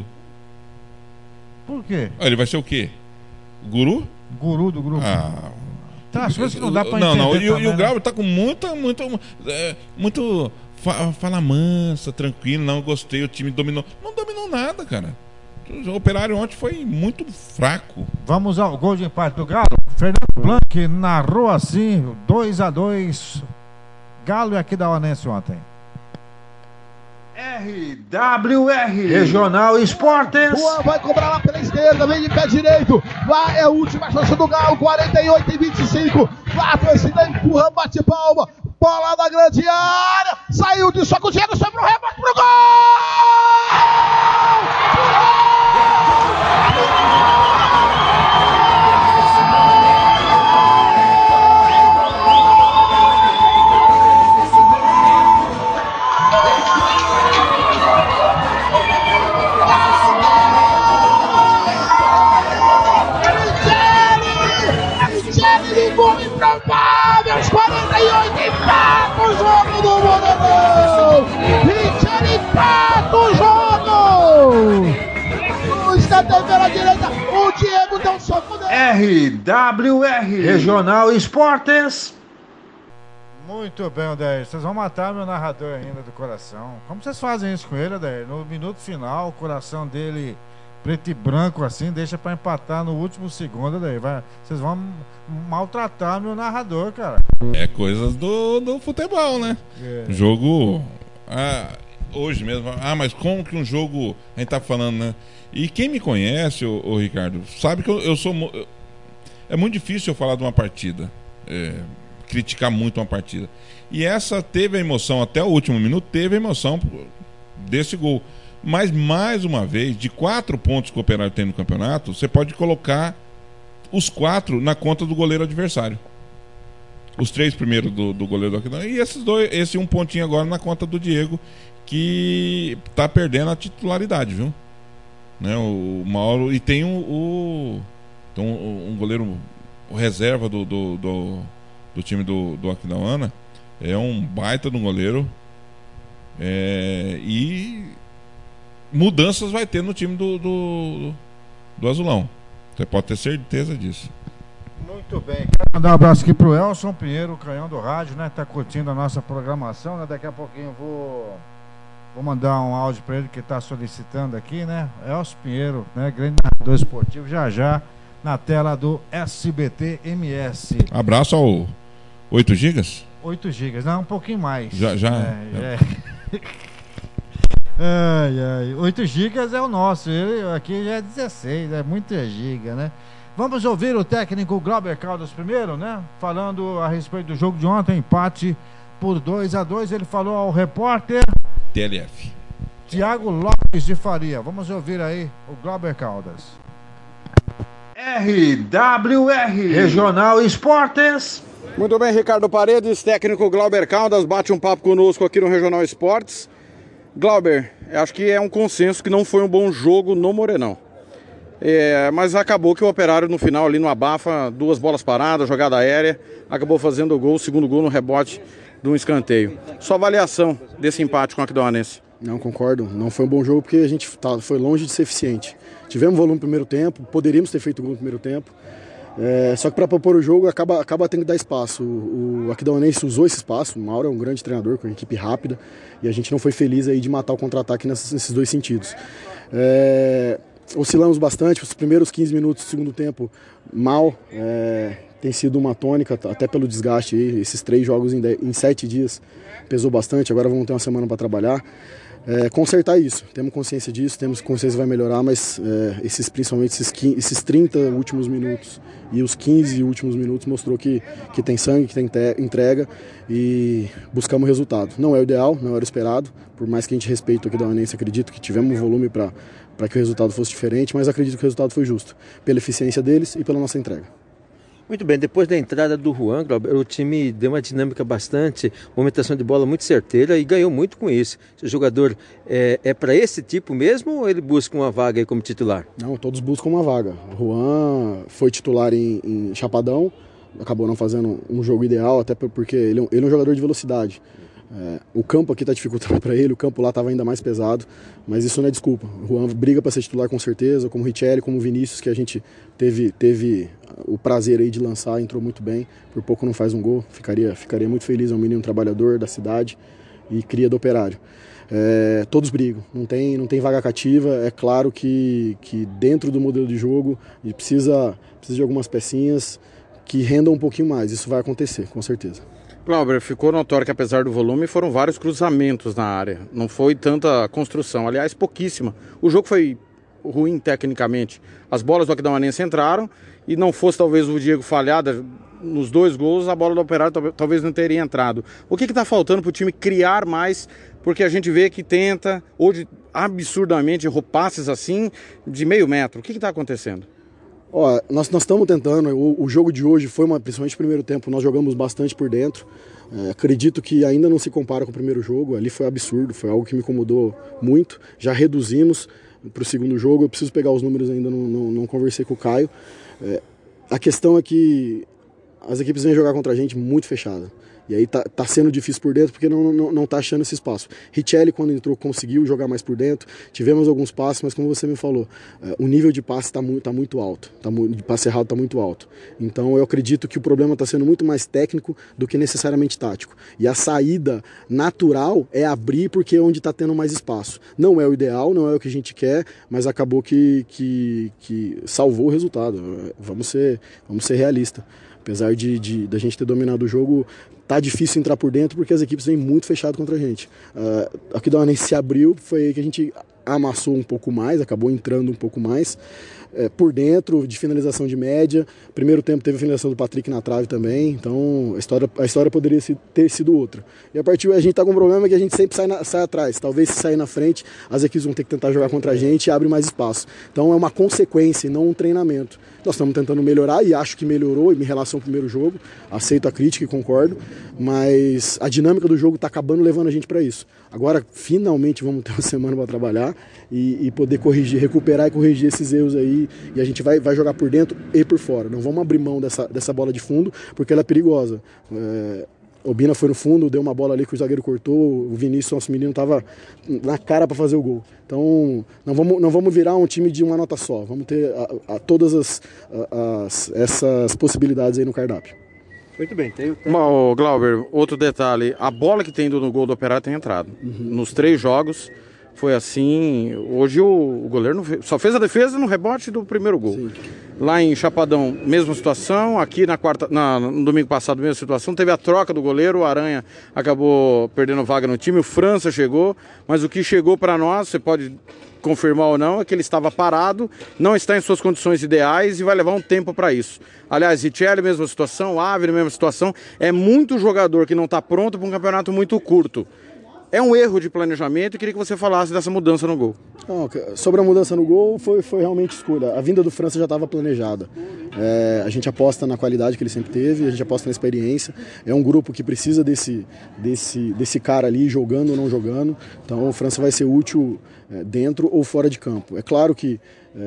Por quê? Ah, ele vai ser o quê? Guru? Guru do grupo. Ah... Tem umas coisas que não dá pra não, entender não, e, também, e o né? Glauber tá com muita, muita, é, muito fa fala mansa, tranquilo, não gostei, o time dominou. Não dominou nada, cara. O Operário ontem foi muito fraco. Vamos ao gol de empate do Galo. Fernando Blanc narrou assim, dois a dois. Galo e aqui da Onense ontem. R W R Regional Esportes. Juan vai cobrar lá pela esquerda, vem de pé direito. Lá é a última chance do Galo, quarenta e oito e vinte e cinco. Lá a torcida empurra, bate palma. Bola na grande área. Saiu de soco, o Diego sobre o rebote pro gol! Aos quarenta e oito, empata o jogo do Morenão! Richard empata o jogo! O escanteio pela direita, o Diego deu um soco nele. R W R Regional Esportes. Muito bem, Odair. Vocês vão matar meu narrador ainda do coração. Como vocês fazem isso com ele, Odair? No minuto final, o coração dele preto e branco assim, deixa pra empatar no último segundo, daí vai. Vocês vão maltratar meu narrador, cara. É coisas do, do futebol, né? É. Jogo. Ah, hoje mesmo. Ah, mas como que um jogo. A gente tá falando, né? E quem me conhece, ô, ô Ricardo, sabe que eu, eu sou. É muito difícil eu falar de uma partida. É, criticar muito uma partida. E essa teve a emoção, até o último minuto, teve a emoção desse gol. Mas, mais uma vez, de quatro pontos que o Operário tem no campeonato, você pode colocar os quatro na conta do goleiro adversário. Os três primeiros do, do goleiro do Aquidão. E esses dois, esse um pontinho agora na conta do Diego, que tá perdendo a titularidade, viu? Né, o Mauro. E tem o. o tem um, um goleiro o reserva do, do, do, do time do, do Aquidauana. É um baita de um goleiro. É, e. Mudanças vai ter no time do, do, do Azulão. Você pode ter certeza disso. Muito bem. Quero mandar um abraço aqui pro Elson Pinheiro, o canhão do rádio, né? Tá curtindo a nossa programação, né? Daqui a pouquinho eu vou, vou mandar um áudio para ele que tá solicitando aqui, né? Elson Pinheiro, né? Grande narrador esportivo, já já na tela do S B T M S. Abraço ao oito gigas? oito gigas, não, um pouquinho mais. Já, já. É, é. Ai, ai. oito gigas é o nosso, ele aqui já é dezesseis, é muito giga, né? Vamos ouvir o técnico Glauber Caldas primeiro, né? Falando a respeito do jogo de ontem, empate por dois a dois. Ele falou ao repórter. T L F. Tiago Lopes de Faria. Vamos ouvir aí o Glauber Caldas. R W R Regional Esportes. Muito bem, Ricardo Paredes, técnico Glauber Caldas, bate um papo conosco aqui no Regional Esportes. Glauber, acho que é um consenso que não foi um bom jogo no Morenão. É, mas acabou que o Operário no final ali no abafa, duas bolas paradas, jogada aérea, acabou fazendo o gol, o segundo gol no rebote de um escanteio. Sua avaliação desse empate com o Aquidauanense? Não, concordo, não foi um bom jogo porque a gente tá, foi longe de ser eficiente. Tivemos volume no primeiro tempo, poderíamos ter feito gol no primeiro tempo, é, só que para propor o jogo acaba, acaba tendo que dar espaço. O, o Aquidauanense usou esse espaço, o Mauro é um grande treinador com uma equipe rápida e a gente não foi feliz aí de matar o contra-ataque nesses, nesses dois sentidos. É, oscilamos bastante, os primeiros quinze minutos do segundo tempo mal, é, tem sido uma tônica, até pelo desgaste aí, esses três jogos em, dez, em sete dias pesou bastante, agora vamos ter uma semana para trabalhar. É, consertar isso, temos consciência disso, temos consciência que vai melhorar, mas é, esses, principalmente esses, quinze, esses trinta últimos minutos e os quinze últimos minutos mostrou que, que tem sangue, que tem entrega e buscamos resultado. Não é o ideal, não era o esperado, por mais que a gente respeite o Aquidauanense, acredito que tivemos um volume para que o resultado fosse diferente, mas acredito que o resultado foi justo, pela eficiência deles e pela nossa entrega. Muito bem, depois da entrada do Juan, o time deu uma dinâmica bastante, movimentação de bola muito certeira e ganhou muito com isso. O jogador é, é para esse tipo mesmo ou ele busca uma vaga aí como titular? Não, todos buscam uma vaga. O Juan foi titular em, em Chapadão, acabou não fazendo um jogo ideal, até porque ele, ele é um jogador de velocidade. É, o campo aqui está dificultando para ele, o campo lá estava ainda mais pesado, mas isso não é desculpa. O Juan briga para ser titular com certeza, como o Richelli, como o Vinícius, que a gente teve, teve o prazer aí de lançar, entrou muito bem, por pouco não faz um gol, ficaria, ficaria muito feliz, é um menino trabalhador da cidade e cria do Operário. É, todos brigam, não tem, não tem vaga cativa, é claro que, que dentro do modelo de jogo a gente precisa, precisa de algumas pecinhas que rendam um pouquinho mais, isso vai acontecer, com certeza. Glauber, ficou notório que apesar do volume foram vários cruzamentos na área, não foi tanta construção, aliás pouquíssima. O jogo foi ruim tecnicamente, as bolas do Aquidauanense entraram e não fosse talvez o Diego falhada nos dois gols, a bola do Operário talvez não teria entrado. O que está faltando para o time criar mais, porque a gente vê que tenta, hoje absurdamente, errou passes assim de meio metro, o que está acontecendo? Ó, nós nós estamos tentando, o, o jogo de hoje foi, uma, principalmente no primeiro tempo, nós jogamos bastante por dentro, é, acredito que ainda não se compara com o primeiro jogo, ali foi absurdo, foi algo que me incomodou muito, já reduzimos para o segundo jogo, eu preciso pegar os números ainda, não, não, não conversei com o Caio, é, a questão é que as equipes vêm jogar contra a gente muito fechada. E aí tá, tá sendo difícil por dentro porque não, não, não tá achando esse espaço. Richelli, quando entrou, conseguiu jogar mais por dentro. Tivemos alguns passes, mas como você me falou, uh, o nível de passe tá muito, tá muito alto. Tá mu- de passe errado tá muito alto. Então eu acredito que o problema está sendo muito mais técnico do que necessariamente tático. E a saída natural é abrir porque é onde está tendo mais espaço. Não é o ideal, não é o que a gente quer, mas acabou que, que, que salvou o resultado. Vamos ser, vamos ser realistas. Apesar de, de, de a gente ter dominado o jogo, tá difícil entrar por dentro porque as equipes vêm muito fechadas contra a gente. Uh, Aquidauanense se abriu, foi aí que a gente amassou um pouco mais, acabou entrando um pouco mais. É, por dentro, de finalização de média. Primeiro tempo teve a finalização do Patrick na trave também, então a história, a história poderia ter sido outra. E a partir daí a gente está com um problema que a gente sempre sai, na, sai atrás. Talvez se sair na frente, as equipes vão ter que tentar jogar contra a gente e abre mais espaço. Então é uma consequência e não um treinamento. Nós estamos tentando melhorar e acho que melhorou em relação ao primeiro jogo. Aceito a crítica e concordo, mas a dinâmica do jogo está acabando levando a gente para isso. Agora, finalmente, vamos ter uma semana para trabalhar e, e poder corrigir, recuperar e corrigir esses erros aí. E a gente vai, vai jogar por dentro e por fora. Não vamos abrir mão dessa, dessa bola de fundo, porque ela é perigosa. É, o Bina foi no fundo, deu uma bola ali que o zagueiro cortou, o Vinícius, nosso menino, estava na cara para fazer o gol. Então, não vamos, não vamos virar um time de uma nota só. Vamos ter a, a, todas as, a, as, essas possibilidades aí no cardápio. Muito bem, tem o tempo. Bom, Glauber, outro detalhe, a bola que tem ido no gol do Operário tem entrado. Uhum. Nos três jogos foi assim, hoje o, o goleiro não fez, só fez a defesa no rebote do primeiro gol. Sim. Lá em Chapadão, mesma situação, aqui na quarta, na, no domingo passado, mesma situação, teve a troca do goleiro, o Aranha acabou perdendo vaga no time, o França chegou, mas o que chegou para nós, você pode confirmar ou não, é que ele estava parado, não está em suas condições ideais e vai levar um tempo para isso. Aliás, Richelli, mesma situação, Ávila, mesma situação, é muito jogador que não está pronto para um campeonato muito curto. É um erro de planejamento e queria que você falasse dessa mudança no gol. Não, sobre a mudança no gol, foi, foi realmente escolha. A vinda do França já estava planejada. É, a gente aposta na qualidade que ele sempre teve, a gente aposta na experiência. É um grupo que precisa desse, desse, desse cara ali, jogando ou não jogando. Então o França vai ser útil é, dentro ou fora de campo. É claro que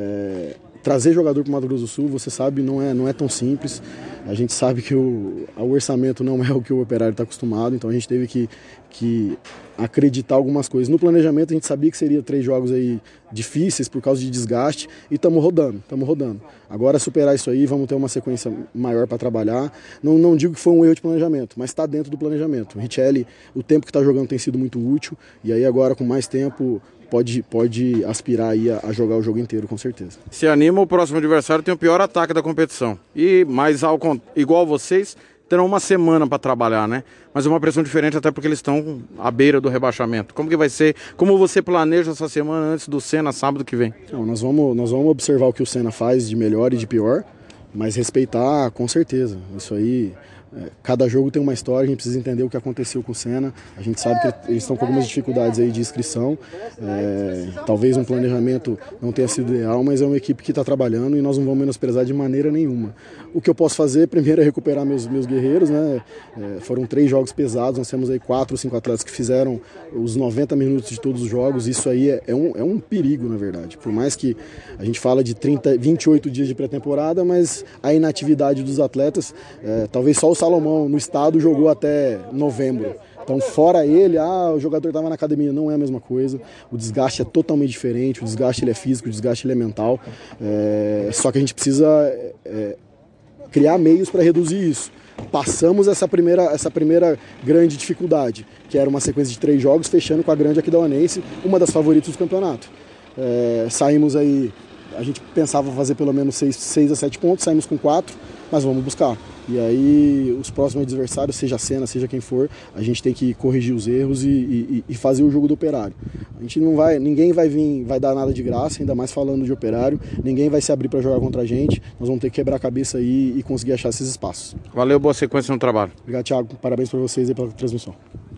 é, trazer jogador para o Mato Grosso do Sul, você sabe, não é, não é tão simples. A gente sabe que o, o orçamento não é o que o Operário está acostumado, então a gente teve que, que acreditar algumas coisas. No planejamento a gente sabia que seria três jogos aí difíceis por causa de desgaste e estamos rodando, estamos rodando. Agora superar isso aí, vamos ter uma sequência maior para trabalhar. Não, não digo que foi um erro de planejamento, mas está dentro do planejamento. O Richelli, o tempo que está jogando tem sido muito útil e aí agora com mais tempo pode, pode aspirar aí a, a jogar o jogo inteiro, com certeza. Se anima, o próximo adversário tem o pior ataque da competição. E mais ao, igual vocês, terão uma semana para trabalhar, né? Mas é uma pressão diferente até porque eles estão à beira do rebaixamento. Como que vai ser? Como você planeja essa semana antes do Senna, sábado que vem? Não, nós vamos, nós vamos observar o que o Senna faz de melhor e de pior, mas respeitar com certeza. Isso aí, é, cada jogo tem uma história, a gente precisa entender o que aconteceu com o Senna. A gente sabe que eles estão com algumas dificuldades aí de inscrição. É, talvez um planejamento não tenha sido ideal, mas é uma equipe que está trabalhando e nós não vamos menosprezar de maneira nenhuma. O que eu posso fazer, primeiro, é recuperar meus, meus guerreiros, né? É, foram três jogos pesados, nós temos aí quatro ou cinco atletas que fizeram os noventa minutos de todos os jogos. Isso aí é, é, um, é um perigo, na verdade. Por mais que a gente fala de trinta, vinte e oito dias de pré-temporada, mas a inatividade dos atletas, é, talvez só o Salomão no estado jogou até novembro. Então, fora ele, ah, o jogador estava na academia, não é a mesma coisa. O desgaste é totalmente diferente, o desgaste ele é físico, o desgaste ele é mental. É, só que a gente precisa é, criar meios para reduzir isso. Passamos essa primeira, essa primeira grande dificuldade, que era uma sequência de três jogos, fechando com a grande Aquidauanense, uma das favoritas do campeonato. É, saímos aí, a gente pensava fazer pelo menos seis, seis a sete pontos, saímos com quatro, mas vamos buscar. E aí os próximos adversários, seja a Senna, seja quem for, a gente tem que corrigir os erros e, e, e fazer o jogo do Operário. A gente não vai, ninguém vai vir, vai dar nada de graça, ainda mais falando de Operário, ninguém vai se abrir para jogar contra a gente, nós vamos ter que quebrar a cabeça aí e conseguir achar esses espaços. Valeu, boa sequência no trabalho. Obrigado, Thiago, parabéns para vocês e pela transmissão.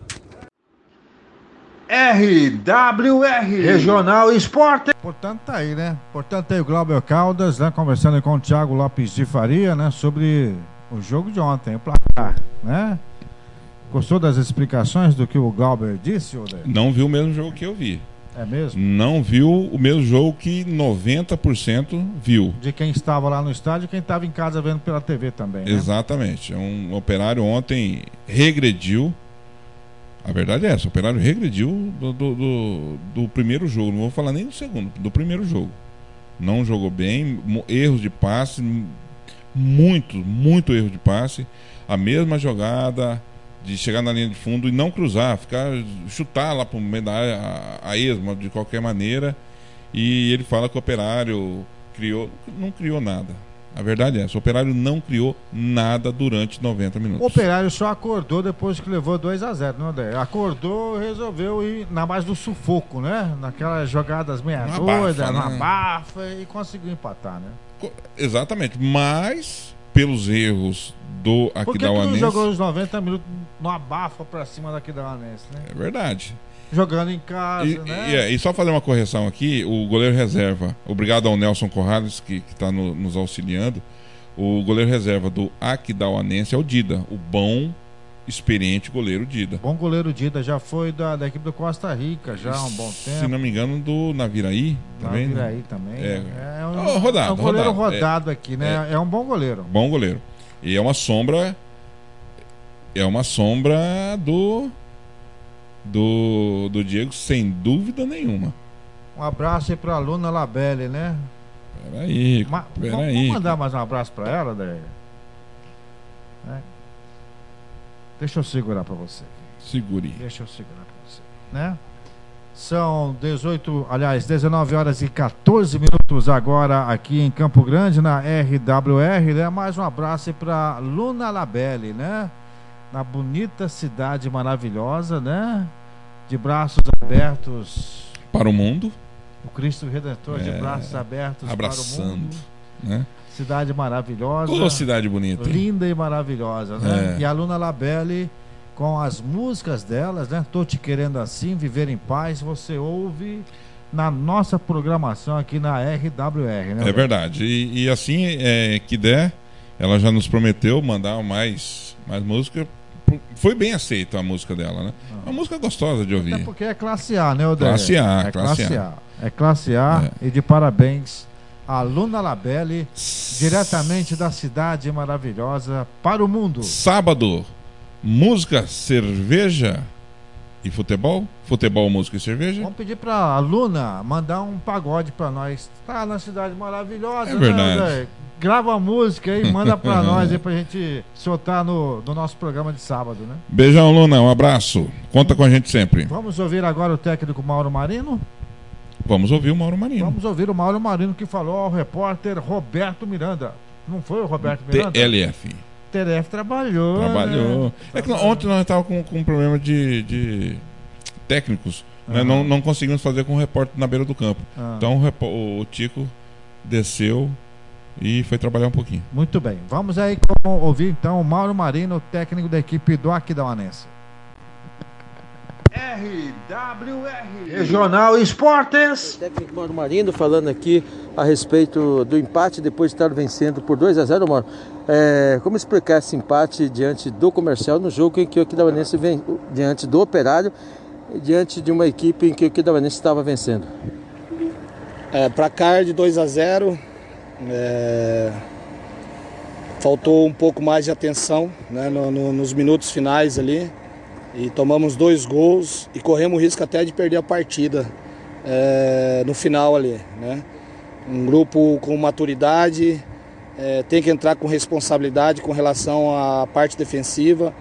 R W R Regional Esporte. Portanto, tá aí, né? Portanto, tá aí o Glauber Caldas, né? Conversando com o Thiago Lopes de Faria, né? Sobre o jogo de ontem, o placar, né? Gostou das explicações do que o Glauber disse, Oder? Não viu o mesmo jogo que eu vi. É mesmo? Não viu o mesmo jogo que noventa por cento viu. De quem estava lá no estádio e quem estava em casa vendo pela T V também, né? Exatamente. Um Operário ontem regrediu. A verdade é essa, o Operário regrediu do, do, do, do primeiro jogo, não vou falar nem do segundo, do primeiro jogo. Não jogou bem, erros de passe, muito, muito erro de passe. A mesma jogada de chegar na linha de fundo e não cruzar, ficar, chutar lá para o meio da área a, a esmo de qualquer maneira. E ele fala que o Operário criou, não criou nada. A verdade é essa, o Operário não criou nada durante noventa minutos. O Operário só acordou depois que levou dois a zero, não é? Acordou, resolveu ir na base do sufoco, né? Naquelas jogadas meia doida, na né? bafa, e conseguiu empatar, né? Exatamente, mas pelos erros do Aquidauanense... Por que que não jogou os noventa minutos numa bafa pra cima da Aquidauanense, né? É verdade. Jogando em casa, e, né? E, e só fazer uma correção aqui, o goleiro reserva, obrigado ao Nelson Corrales, que está no, nos auxiliando, o goleiro reserva do Aquidauanense é o Dida, o bom, experiente goleiro Dida. Bom goleiro Dida, já foi da, da equipe do Costa Rica, já há um bom tempo. Se não me engano, do Naviraí também. Naviraí né? também. É, é, um, oh, rodado, é um goleiro rodado, rodado é, aqui, né? É, é um bom goleiro. Bom goleiro. E é uma sombra, é uma sombra do... Do, do Diego, sem dúvida nenhuma. Um abraço aí pra Luna Labelle, né? Peraí, Ma peraí. Vamos mandar mais um abraço pra ela, daí? É. Deixa eu segurar pra você. Segure. Deixa eu segurar pra você, né? São dezoito, aliás, dezenove horas e quatorze minutos agora aqui em Campo Grande, na R W R, né? Mais um abraço aí pra Luna Labelle, né? Na bonita cidade maravilhosa, né? De braços abertos para o mundo. O Cristo Redentor é, de braços abertos abraçando, para o mundo. Né? Cidade maravilhosa. Pô, cidade bonita. Linda e maravilhosa, né? É. E a Luna Labelle com as músicas delas, né? Tô Te Querendo Assim, Viver em Paz, você ouve na nossa programação aqui na R W R, né? É verdade. E, e assim é, que der, ela já nos prometeu mandar mais, mais música. Foi bem aceita a música dela, né? Ah. Uma música gostosa de ouvir. Até porque é classe A, né, Odair? Classe A, é classe, classe A. A. É classe A é. E de parabéns a Luna Labelle, diretamente da cidade maravilhosa para o mundo. Sábado, música, cerveja e futebol? Futebol, música e cerveja? Vamos pedir para a Luna mandar um pagode para nós. Tá na cidade maravilhosa, é verdade. Né, grava a música aí, manda para nós aí pra gente soltar no, no nosso programa de sábado, né? Beijão, Luna, um abraço. Conta com a gente sempre. Vamos ouvir agora o técnico Mauro Marino? Vamos ouvir o Mauro Marino. Vamos ouvir o Mauro Marino, que falou ao repórter Roberto Miranda. Não foi o Roberto Miranda? T L F. T L F trabalhou. Trabalhou. Né? É que ontem nós estávamos com, com um problema de, de técnicos. Uhum. Né? Não, não conseguimos fazer com o repórter na beira do campo. Uhum. Então o, o Tico desceu e foi trabalhar um pouquinho. Muito bem. Vamos aí com, ouvir então o Mauro Marino, técnico da equipe do Aquidauanense. R W R Regional Esportes. O técnico Mauro Marino falando aqui a respeito do empate depois de estar vencendo por dois a zero, Mauro. É, como explicar esse empate diante do Comercial no jogo em que o Aquidauanense vem diante do Operário, diante de uma equipe em que o Aquidauanense estava vencendo? É, placar de dois a zero. É... Faltou um pouco mais de atenção, né, no, no, nos minutos finais ali, e tomamos dois gols e corremos o risco até de perder a partida é, no final ali, né? Um grupo com maturidade, é, tem que entrar com responsabilidade com relação à parte defensiva.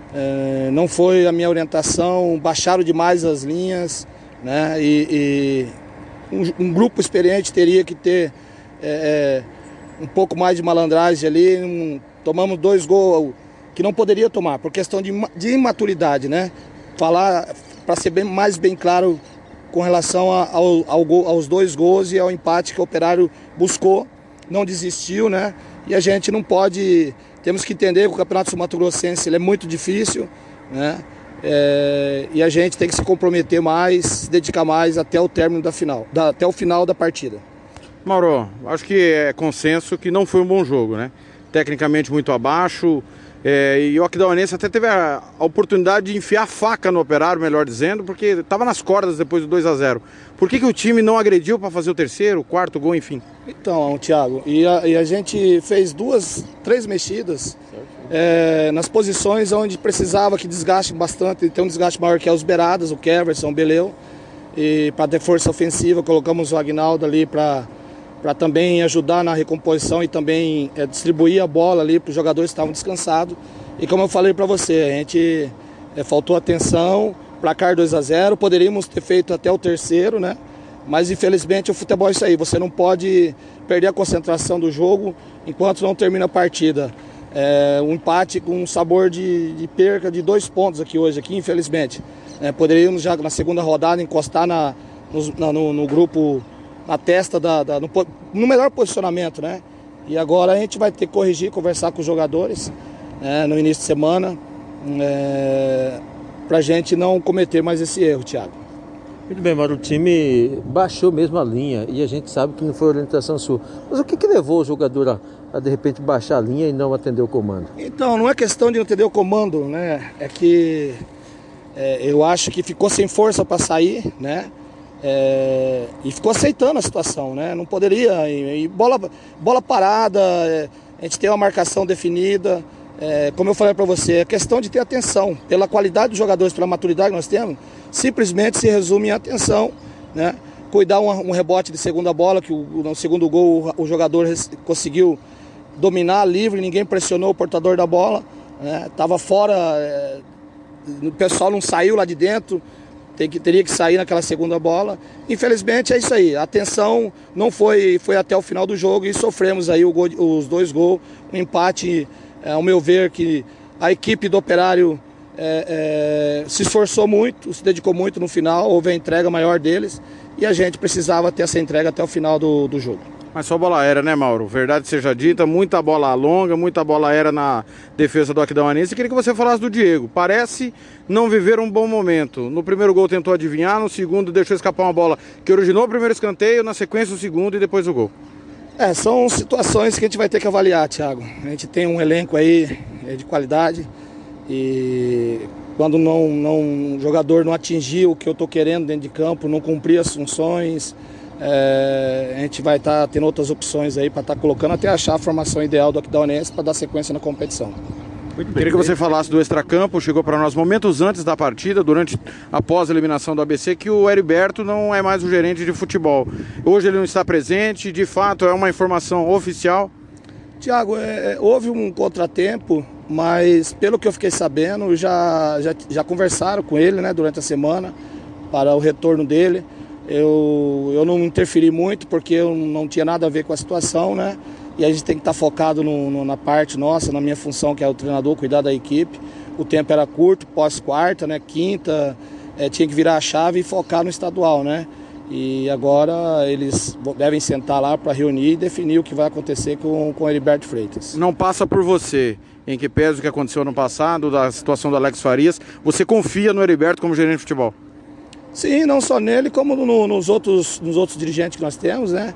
É, não foi a minha orientação, baixaram demais as linhas, né? E, e um, um grupo experiente teria que ter É, um pouco mais de malandragem ali. Um, tomamos dois gols que não poderia tomar, por questão de, de imaturidade, né? Falar, para ser bem, mais bem claro com relação a, ao, ao, aos dois gols e ao empate que o Operário buscou, não desistiu, né? E a gente não pode, temos que entender que o Campeonato Sul-Mato-Grossense ele é muito difícil, né? É, e a gente tem que se comprometer mais, se dedicar mais até o término da final, da, até o final da partida. Mauro, acho que é consenso que não foi um bom jogo, né? Tecnicamente muito abaixo, é, e o Aquidauanense até teve a, a oportunidade de enfiar a faca no Operário, melhor dizendo, porque estava nas cordas depois do dois a zero. Por que, que o time não agrediu para fazer o terceiro, o quarto gol, enfim? Então, Thiago, e a, e a gente fez duas, três mexidas é, nas posições onde precisava que desgaste bastante, tem um desgaste maior que é os beiradas, o Keverson, o Beleu, e para ter força ofensiva colocamos o Aguinaldo ali para para também ajudar na recomposição e também é, distribuir a bola ali para os jogadores que estavam descansados. E como eu falei para você, a gente é, faltou atenção, placar dois a zero, poderíamos ter feito até o terceiro, né? Mas infelizmente o futebol é isso aí, você não pode perder a concentração do jogo enquanto não termina a partida. É, um empate com um sabor de, de perca de dois pontos aqui hoje, aqui, infelizmente. É, poderíamos já na segunda rodada encostar na, no, na, no, no grupo, na testa, da, da, no, no melhor posicionamento, né? E agora a gente vai ter que corrigir, conversar com os jogadores, né, no início de semana, é, para a gente não cometer mais esse erro, Thiago. Muito bem, Mauro, o time baixou mesmo a linha e a gente sabe que não foi orientação sua. Mas o que, que levou o jogador a, a de repente baixar a linha e não atender o comando? Então, não é questão de não atender o comando, né? É que é, eu acho que ficou sem força para sair, né? É, e ficou aceitando a situação, né? Não poderia, e, e bola, bola parada, é, a gente tem uma marcação definida, é, como eu falei para você, é questão de ter atenção, pela qualidade dos jogadores, pela maturidade que nós temos, simplesmente se resume em atenção, né? Cuidar um, um rebote de segunda bola, que o, no segundo gol o, o jogador conseguiu dominar livre, ninguém pressionou o portador da bola, né? Tava fora, é, o pessoal não saiu lá de dentro, Tem que, teria que sair naquela segunda bola. Infelizmente é isso aí, a atenção não foi, foi até o final do jogo e sofremos aí o gol, os dois gols, um empate, é, ao meu ver, que a equipe do Operário é, é, se esforçou muito, se dedicou muito no final, houve a entrega maior deles e a gente precisava ter essa entrega até o final do, do jogo. Mas só bola aérea, né, Mauro? Verdade seja dita, muita bola longa, muita bola aérea na defesa do Aquidauanense. Queria que você falasse do Diego. Parece não viver um bom momento. No primeiro gol tentou adivinhar, no segundo deixou escapar uma bola que originou o primeiro escanteio, na sequência o segundo e depois o gol. É, são situações que a gente vai ter que avaliar, Thiago. A gente tem um elenco aí de qualidade e quando não, não, um jogador não atingir o que eu estou querendo dentro de campo, não cumprir as funções... É, a gente vai estar tá tendo outras opções aí para estar tá colocando até achar a formação ideal do Aquidauanense para dar sequência na competição. Muito bem. Queria que você falasse do extracampo, chegou para nós momentos antes da partida, durante, após a eliminação do A B C, que o Heriberto não é mais o gerente de futebol. Hoje ele não está presente, de fato é uma informação oficial? Tiago, é, houve um contratempo, mas pelo que eu fiquei sabendo, já, já, já conversaram com ele, né, durante a semana para o retorno dele. Eu, eu não interferi muito porque eu não tinha nada a ver com a situação, né? E a gente tem que estar focado no, no, na parte nossa, na minha função, que é o treinador, cuidar da equipe. O tempo era curto, pós-quarta, né? Quinta, é, tinha que virar a chave e focar no estadual, né? E agora eles devem sentar lá para reunir e definir o que vai acontecer com, com o Heriberto Freitas. Não passa por você, em que pese o que aconteceu no passado, da situação do Alex Farias, você confia no Heriberto como gerente de futebol? Sim, não só nele, como no, nos, outros, nos outros dirigentes que nós temos, né?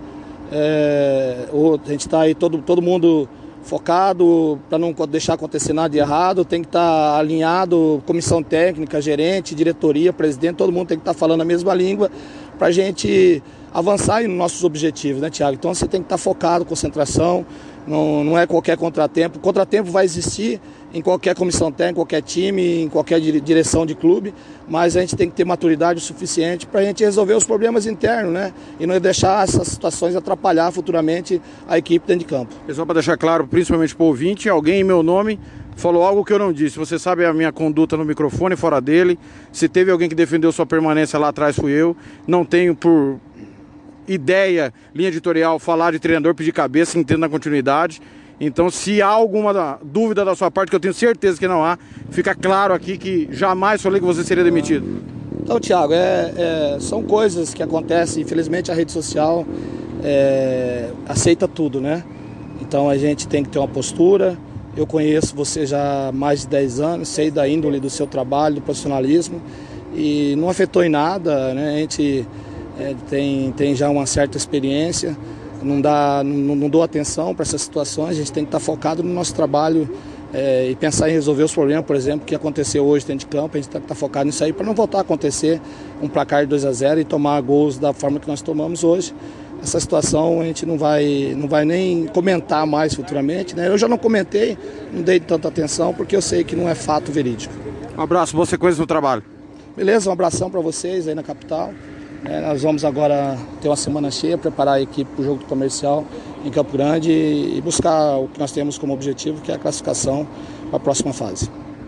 É, a gente está aí todo, todo mundo focado para não deixar acontecer nada de errado, tem que estar tá alinhado, comissão técnica, gerente, diretoria, presidente, todo mundo tem que estar tá falando a mesma língua para a gente avançar nos nossos objetivos, né, Thiago? Então você tem que estar tá focado, concentração, não, não é qualquer contratempo. Contratempo vai existir em qualquer comissão técnica, qualquer time, em qualquer direção de clube, mas a gente tem que ter maturidade o suficiente para a gente resolver os problemas internos, né? E não deixar essas situações atrapalhar futuramente a equipe dentro de campo. E só para deixar claro, principalmente para o ouvinte, alguém em meu nome falou algo que eu não disse. Você sabe a minha conduta no microfone, fora dele. Se teve alguém que defendeu sua permanência lá atrás, fui eu. Não tenho por ideia, linha editorial, falar de treinador, pedir cabeça, entendo na continuidade. Então, se há alguma dúvida da sua parte, que eu tenho certeza que não há, fica claro aqui que jamais falei que você seria demitido. Então, Thiago, é, é, são coisas que acontecem. Infelizmente, a rede social é, aceita tudo, né? Então, a gente tem que ter uma postura. Eu conheço você já há mais de dez anos, sei da índole do seu trabalho, do profissionalismo, e não afetou em nada, né? A gente é, tem, tem já uma certa experiência. Não, dá, não, não dou atenção para essas situações, a gente tem que estar focado no nosso trabalho é, e pensar em resolver os problemas, por exemplo, que aconteceu hoje dentro de campo, a gente tem que estar focado nisso aí para não voltar a acontecer um placar de dois a zero e tomar gols da forma que nós tomamos hoje. Essa situação a gente não vai, não vai nem comentar mais futuramente, né? Eu já não comentei, não dei tanta atenção porque eu sei que não é fato verídico. Um abraço, boa sequência no trabalho. Beleza, um abração para vocês aí na capital. É, nós vamos agora ter uma semana cheia, preparar a equipe para o jogo do Comercial em Campo Grande e buscar o que nós temos como objetivo, que é a classificação para a próxima fase.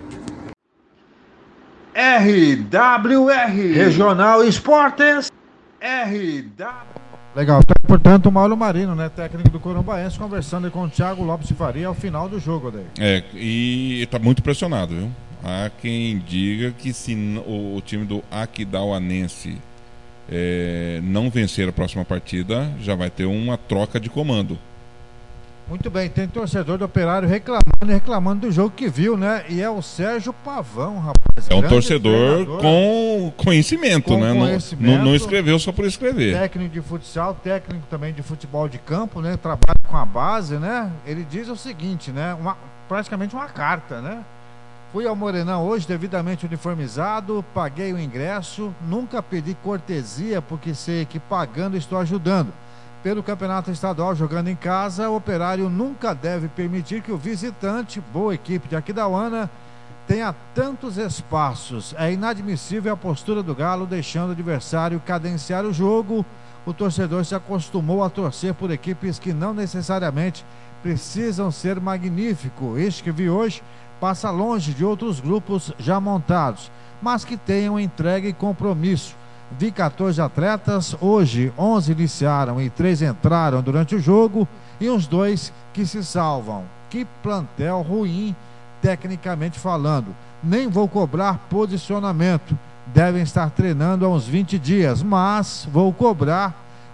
R W R Regional Esportes R W. Legal, portanto o Mauro Marino, né, técnico do Corumbaense, conversando com o Thiago Lopes de Faria ao final do jogo daí. É, e está muito pressionado, viu? Há quem diga que se o, o time do Aquidauanense É, não vencer a próxima partida, já vai ter uma troca de comando. Muito bem, tem torcedor do Operário reclamando e reclamando do jogo que viu, né? E é o Sérgio Pavão, rapaz. É um torcedor com conhecimento, com né? Conhecimento, não, não escreveu só por escrever. Técnico de futsal, técnico também de futebol de campo, né? Trabalha com a base, né? Ele diz o seguinte, né? Uma, praticamente uma carta, né? Fui ao Morenão hoje, devidamente uniformizado, paguei o ingresso, nunca pedi cortesia, porque sei que pagando estou ajudando. Pelo campeonato estadual, jogando em casa, o Operário nunca deve permitir que o visitante, boa equipe de Aquidauana, tenha tantos espaços. É inadmissível a postura do Galo, deixando o adversário cadenciar o jogo. O torcedor se acostumou a torcer por equipes que não necessariamente precisam ser magnífico. Este que vi hoje passa longe de outros grupos já montados, mas que tenham entrega e compromisso. Vi quatorze atletas, hoje onze iniciaram e três entraram durante o jogo e uns dois que se salvam. Que plantel ruim, tecnicamente falando. Nem vou cobrar posicionamento, devem estar treinando há uns vinte dias, mas vou cobrar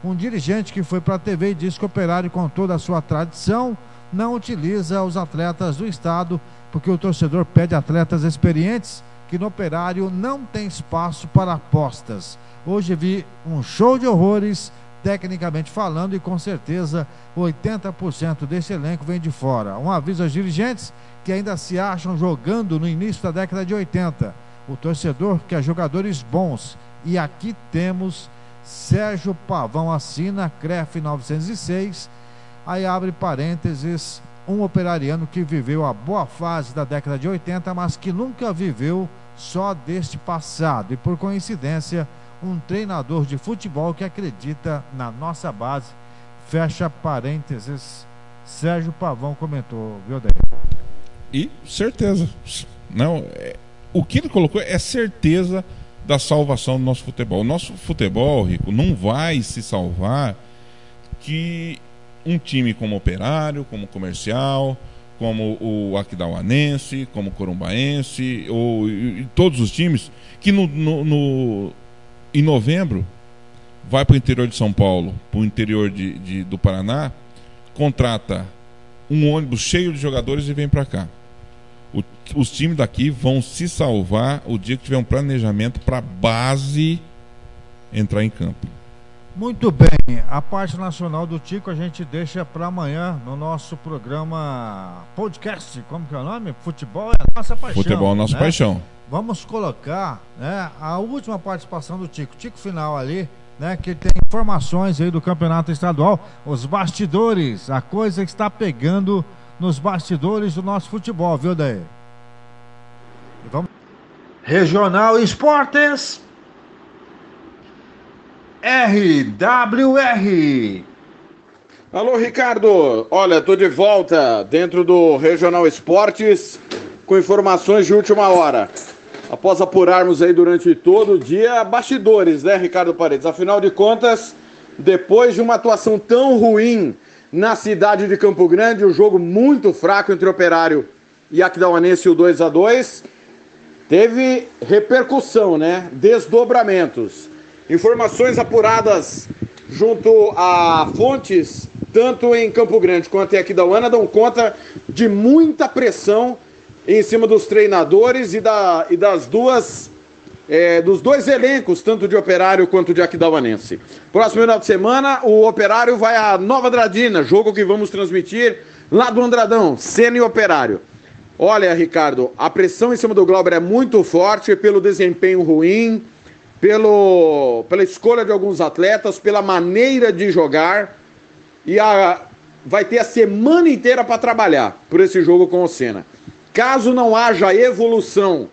Um dirigente que foi para a T V e disse que o Operário, com toda a sua tradição, não utiliza os atletas do estado, porque o torcedor pede atletas experientes, que no Operário não tem espaço para apostas. Hoje vi um show de horrores, tecnicamente falando, e com certeza oitenta por cento desse elenco vem de fora. Um aviso aos dirigentes que ainda se acham jogando no início da década de oitenta. O torcedor quer jogadores bons, e aqui temos Sérgio Pavão, assina C R E F novecentos e seis, aí abre parênteses, um operariano que viveu a boa fase da década de oitenta, mas que nunca viveu só deste passado, e por coincidência, um treinador de futebol que acredita na nossa base, fecha parênteses. Sérgio Pavão comentou, viu, Daí? E certeza, não, é, o que ele colocou é certeza da salvação do nosso futebol. O nosso futebol, Rico, não vai se salvar que um time como Operário, como Comercial, como o Aquidauanense, como o Corumbaense, ou e, e todos os times que no, no, no, em novembro vai para o interior de São Paulo, para o interior de, de, do Paraná, contrata um ônibus cheio de jogadores e vem para cá. O, os times daqui vão se salvar o dia que tiver um planejamento para a base entrar em campo. Muito bem, a parte nacional do Tico a gente deixa para amanhã no nosso programa podcast, como que é o nome? Futebol é a nossa paixão. Futebol é a nossa né? paixão. Vamos colocar, né, a última participação do Tico, Tico final ali, né, que tem informações aí do campeonato estadual, os bastidores, a coisa que está pegando nos bastidores do nosso futebol, viu, Daí? Vamos... Regional Esportes R W R. Alô, Ricardo. Olha, tô de volta dentro do Regional Esportes com informações de última hora. Após apurarmos aí durante todo o dia bastidores, né, Ricardo Paredes? Afinal de contas, depois de uma atuação tão ruim na cidade de Campo Grande, um jogo muito fraco entre Operário e Aquidauanense, o dois a dois, teve repercussão, né? Desdobramentos. Informações apuradas junto a fontes, tanto em Campo Grande quanto em Aquidauana, dão conta de muita pressão em cima dos treinadores e, da, e das duas, é, dos dois elencos, tanto de Operário quanto de Aquidauanense. Próximo final de semana, o Operário vai a Nova Andradina, jogo que vamos transmitir lá do Andradão, Sena e Operário. Olha, Ricardo, a pressão em cima do Glauber é muito forte pelo desempenho ruim, pelo, pela escolha de alguns atletas, pela maneira de jogar, e a, vai ter a semana inteira para trabalhar por esse jogo com o Sena. Caso não haja evolução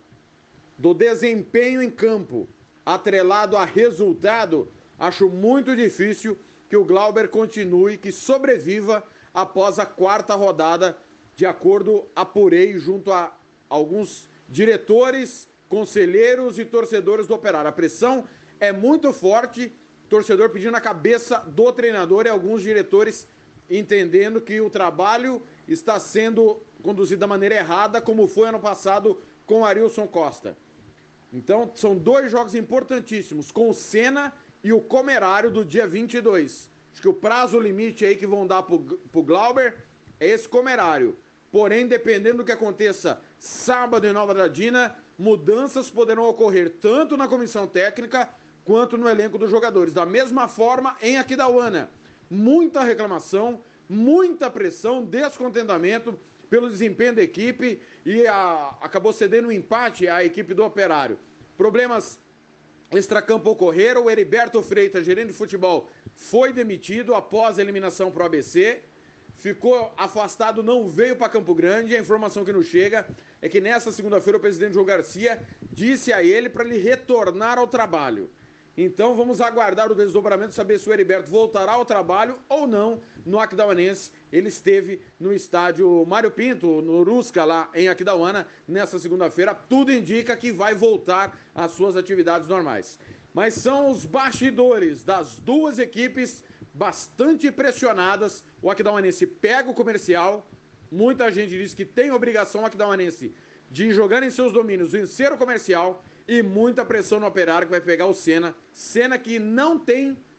do desempenho em campo, atrelado a resultado, acho muito difícil que o Glauber continue, que sobreviva após a quarta rodada, de acordo, apurei junto a alguns diretores, conselheiros e torcedores do Operário. A pressão é muito forte, torcedor pedindo a cabeça do treinador e alguns diretores entendendo que o trabalho está sendo conduzido da maneira errada, como foi ano passado com o Arilson Costa. Então, são dois jogos importantíssimos, com o Sena e o Comerário do dia vinte e dois. Acho que o prazo limite aí que vão dar pro, pro Glauber é esse Comerário. Porém, dependendo do que aconteça sábado em Nova Andradina, mudanças poderão ocorrer tanto na comissão técnica quanto no elenco dos jogadores. Da mesma forma, em Aquidauana, muita reclamação, muita pressão, descontentamento pelo desempenho da equipe e a, acabou cedendo um empate à equipe do Operário. Problemas extracampo ocorreram, o Heriberto Freitas, gerente de futebol, foi demitido após a eliminação para o A B C, ficou afastado, não veio para Campo Grande. A informação que nos chega é que nessa segunda-feira o presidente João Garcia disse a ele para ele retornar ao trabalho. Então vamos aguardar o desdobramento, saber se o Heriberto voltará ao trabalho ou não no Aquidauanense. Ele esteve no estádio Mário Pinto, no Urusca, lá em Aquidauana, nessa segunda-feira. Tudo indica que vai voltar às suas atividades normais. Mas são os bastidores das duas equipes bastante pressionadas. O Aquidauanense pega o Comercial. Muita gente diz que tem obrigação o Aquidauanense de jogar em seus domínios, vencer o Comercial, e muita pressão no Operário, que vai pegar o Sena. Sena que não tem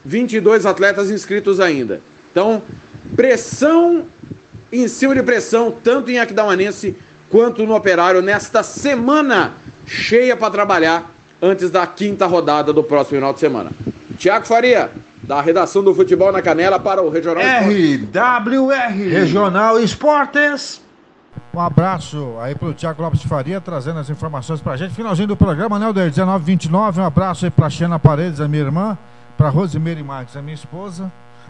vinte e dois atletas inscritos ainda. Então, pressão em cima de pressão, tanto em Aquidauanense quanto no Operário, nesta semana cheia para trabalhar antes da quinta rodada do próximo final de semana. Tiago Faria, da redação do Futebol na Canela para o Regional R W R, Regional Esportes. Um abraço aí pro Thiago Lopes de Faria, trazendo as informações pra gente. Finalzinho do programa, né, Alder? dezenove e vinte e nove. Um abraço aí pra Xena Paredes, a minha irmã, pra Rosimeire Marques, a minha esposa.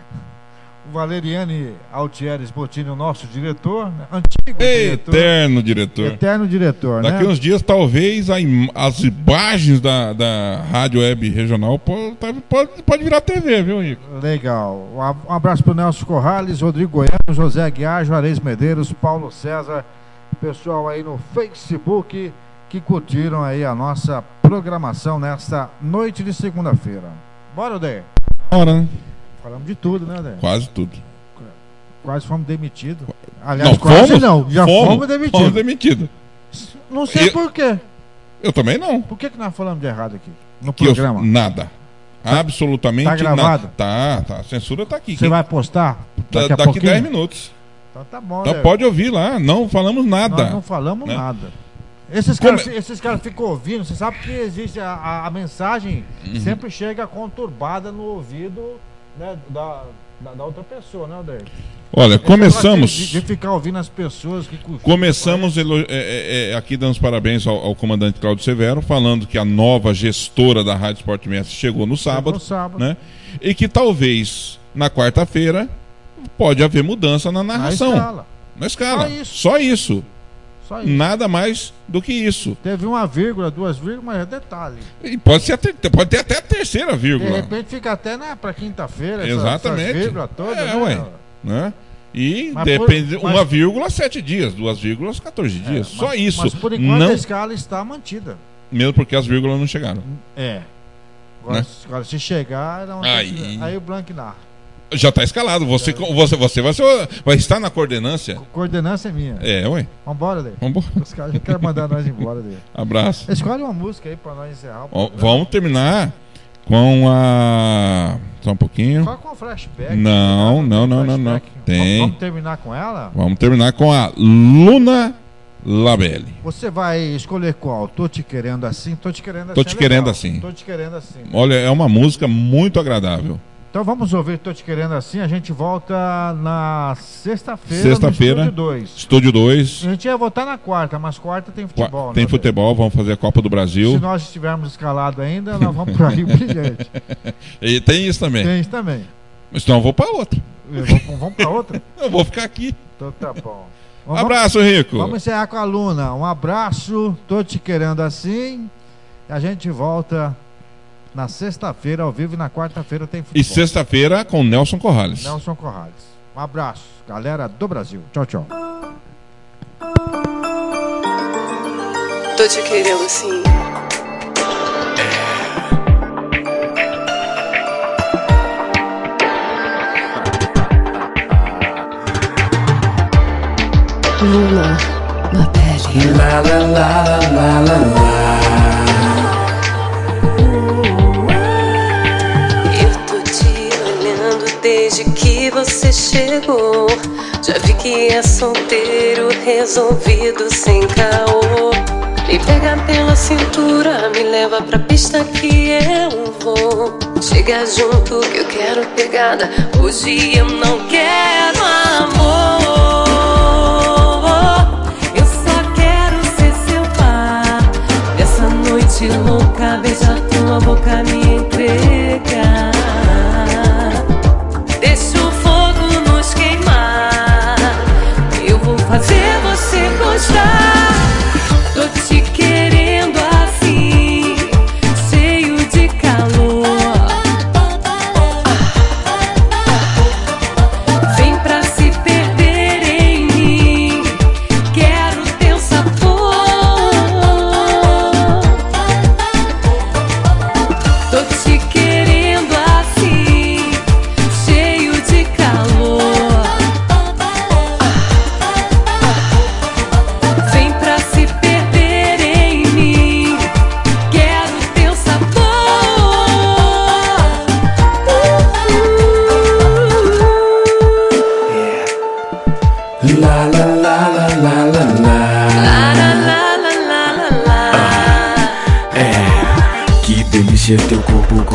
O Valeriane Altieres Bottini, o nosso diretor, né? Antigo diretor. Eterno diretor. Eterno diretor, né? Daqui uns dias, talvez, a im as imagens da, da Rádio Web Regional pode, pode, pode virar T V, viu, Rico? Legal. Um abraço pro Nelson Corrales, Rodrigo Goiano, José Aguiar, Juarez Medeiros, Paulo César, pessoal aí no Facebook que curtiram aí a nossa programação nesta noite de segunda-feira. Bora, Odeir? Bora, né? Falamos de tudo, né, Odeir? Quase tudo. Quase fomos demitidos. Aliás, não, quase fomos, não. Já fomos, fomos demitidos. Fomos demitidos. Não sei eu, por quê. Eu também não. Por que, que nós falamos de errado aqui? No que programa? Eu, nada. Tá, absolutamente tá gravado? nada. Tá, tá. A censura tá aqui. Você vai postar? Daqui, daqui a daqui dez minutos. Então tá bom, então né? Pode ouvir lá. Não falamos nada. Nós não falamos né? nada. Esses Como... caras esses cara ficam ouvindo. Você sabe que existe a, a, a mensagem uhum. sempre chega conturbada no ouvido, né, da, da, da outra pessoa, né, Alder? Olha, começamos... De, de ficar ouvindo as pessoas que... Começamos elo... é, é, é, aqui dando os parabéns ao, ao comandante Cláudio Severo, falando que a nova gestora da Rádio Sport Mestre chegou no sábado, chegou sábado. Né? E que talvez na quarta-feira pode haver mudança na narração. Na escala. Na escala. Só isso. Só isso. Só isso. Nada mais do que isso. Teve uma vírgula, duas vírgulas, mas é detalhe. E pode, ser ter, pode ter até a terceira vírgula. De repente fica até né, para quinta-feira. Exatamente. Essa vírgula toda, é, né? Ué, né? E mas depende, por, mas... uma vírgula, sete dias, duas vírgulas, quatorze dias. É, Só mas, isso. Mas por enquanto não... a escala está mantida. Mesmo porque as vírgulas não chegaram. É. Agora, né? agora se chegar, não aí... aí o Blank narra. Já está escalado. Você, é. você, você vai, ser, vai estar na coordenância. Coordenância é minha. É, ué. Vambora, Dê. Vambora. Os caras já querem mandar nós embora, Dê. Abraço. Escolhe uma música aí para nós encerrar. Ó, vamos terminar com a... Só um pouquinho. Só com o flashback. Não, né? não, não, não, não. Tem. Vamos terminar com ela? Vamos terminar com a Luna Labelle. Você vai escolher qual? Tô te querendo assim? Tô te querendo assim. Tô te é querendo legal. assim. Tô te querendo assim. Olha, é uma música muito agradável. Então vamos ouvir Tô Te Querendo Assim. A gente volta na sexta-feira. Sexta-feira. Estúdio dois. Estúdio dois. A gente ia voltar na quarta, mas quarta tem futebol. Qua tem né, futebol, vamos fazer a Copa do Brasil. Se nós estivermos escalados ainda, nós vamos para Rio Brilhante. E tem isso também. Tem isso também. Mas então eu vou para outra. Vou, vamos para outra? Eu vou ficar aqui. Então tá bom. Vamos, abraço, Rico. Vamos encerrar com a Luna. Um abraço. Tô te querendo assim. A gente volta na sexta-feira, ao vivo, e na quarta-feira tem futebol. E sexta-feira com Nelson Corrales. Nelson Corrales. Um abraço, galera do Brasil. Tchau, tchau. Tô te querendo assim. Luna na pele. La la la la la la la. Desde que você chegou, já vi que é solteiro, resolvido, sem caô. Me pega pela cintura, me leva pra pista que eu vou. Chega junto que eu quero pegada, hoje eu não quero amor. Eu só quero ser seu par. Essa noite louca, beijar tua boca, me entregar. Deixa o fogo nos queimar. Eu vou fazer você gostar. Tô te querendo assim, cheio de calor. Vem pra se perder. La la la la la la la. La la la la la la la. É, que delícia teu corpo.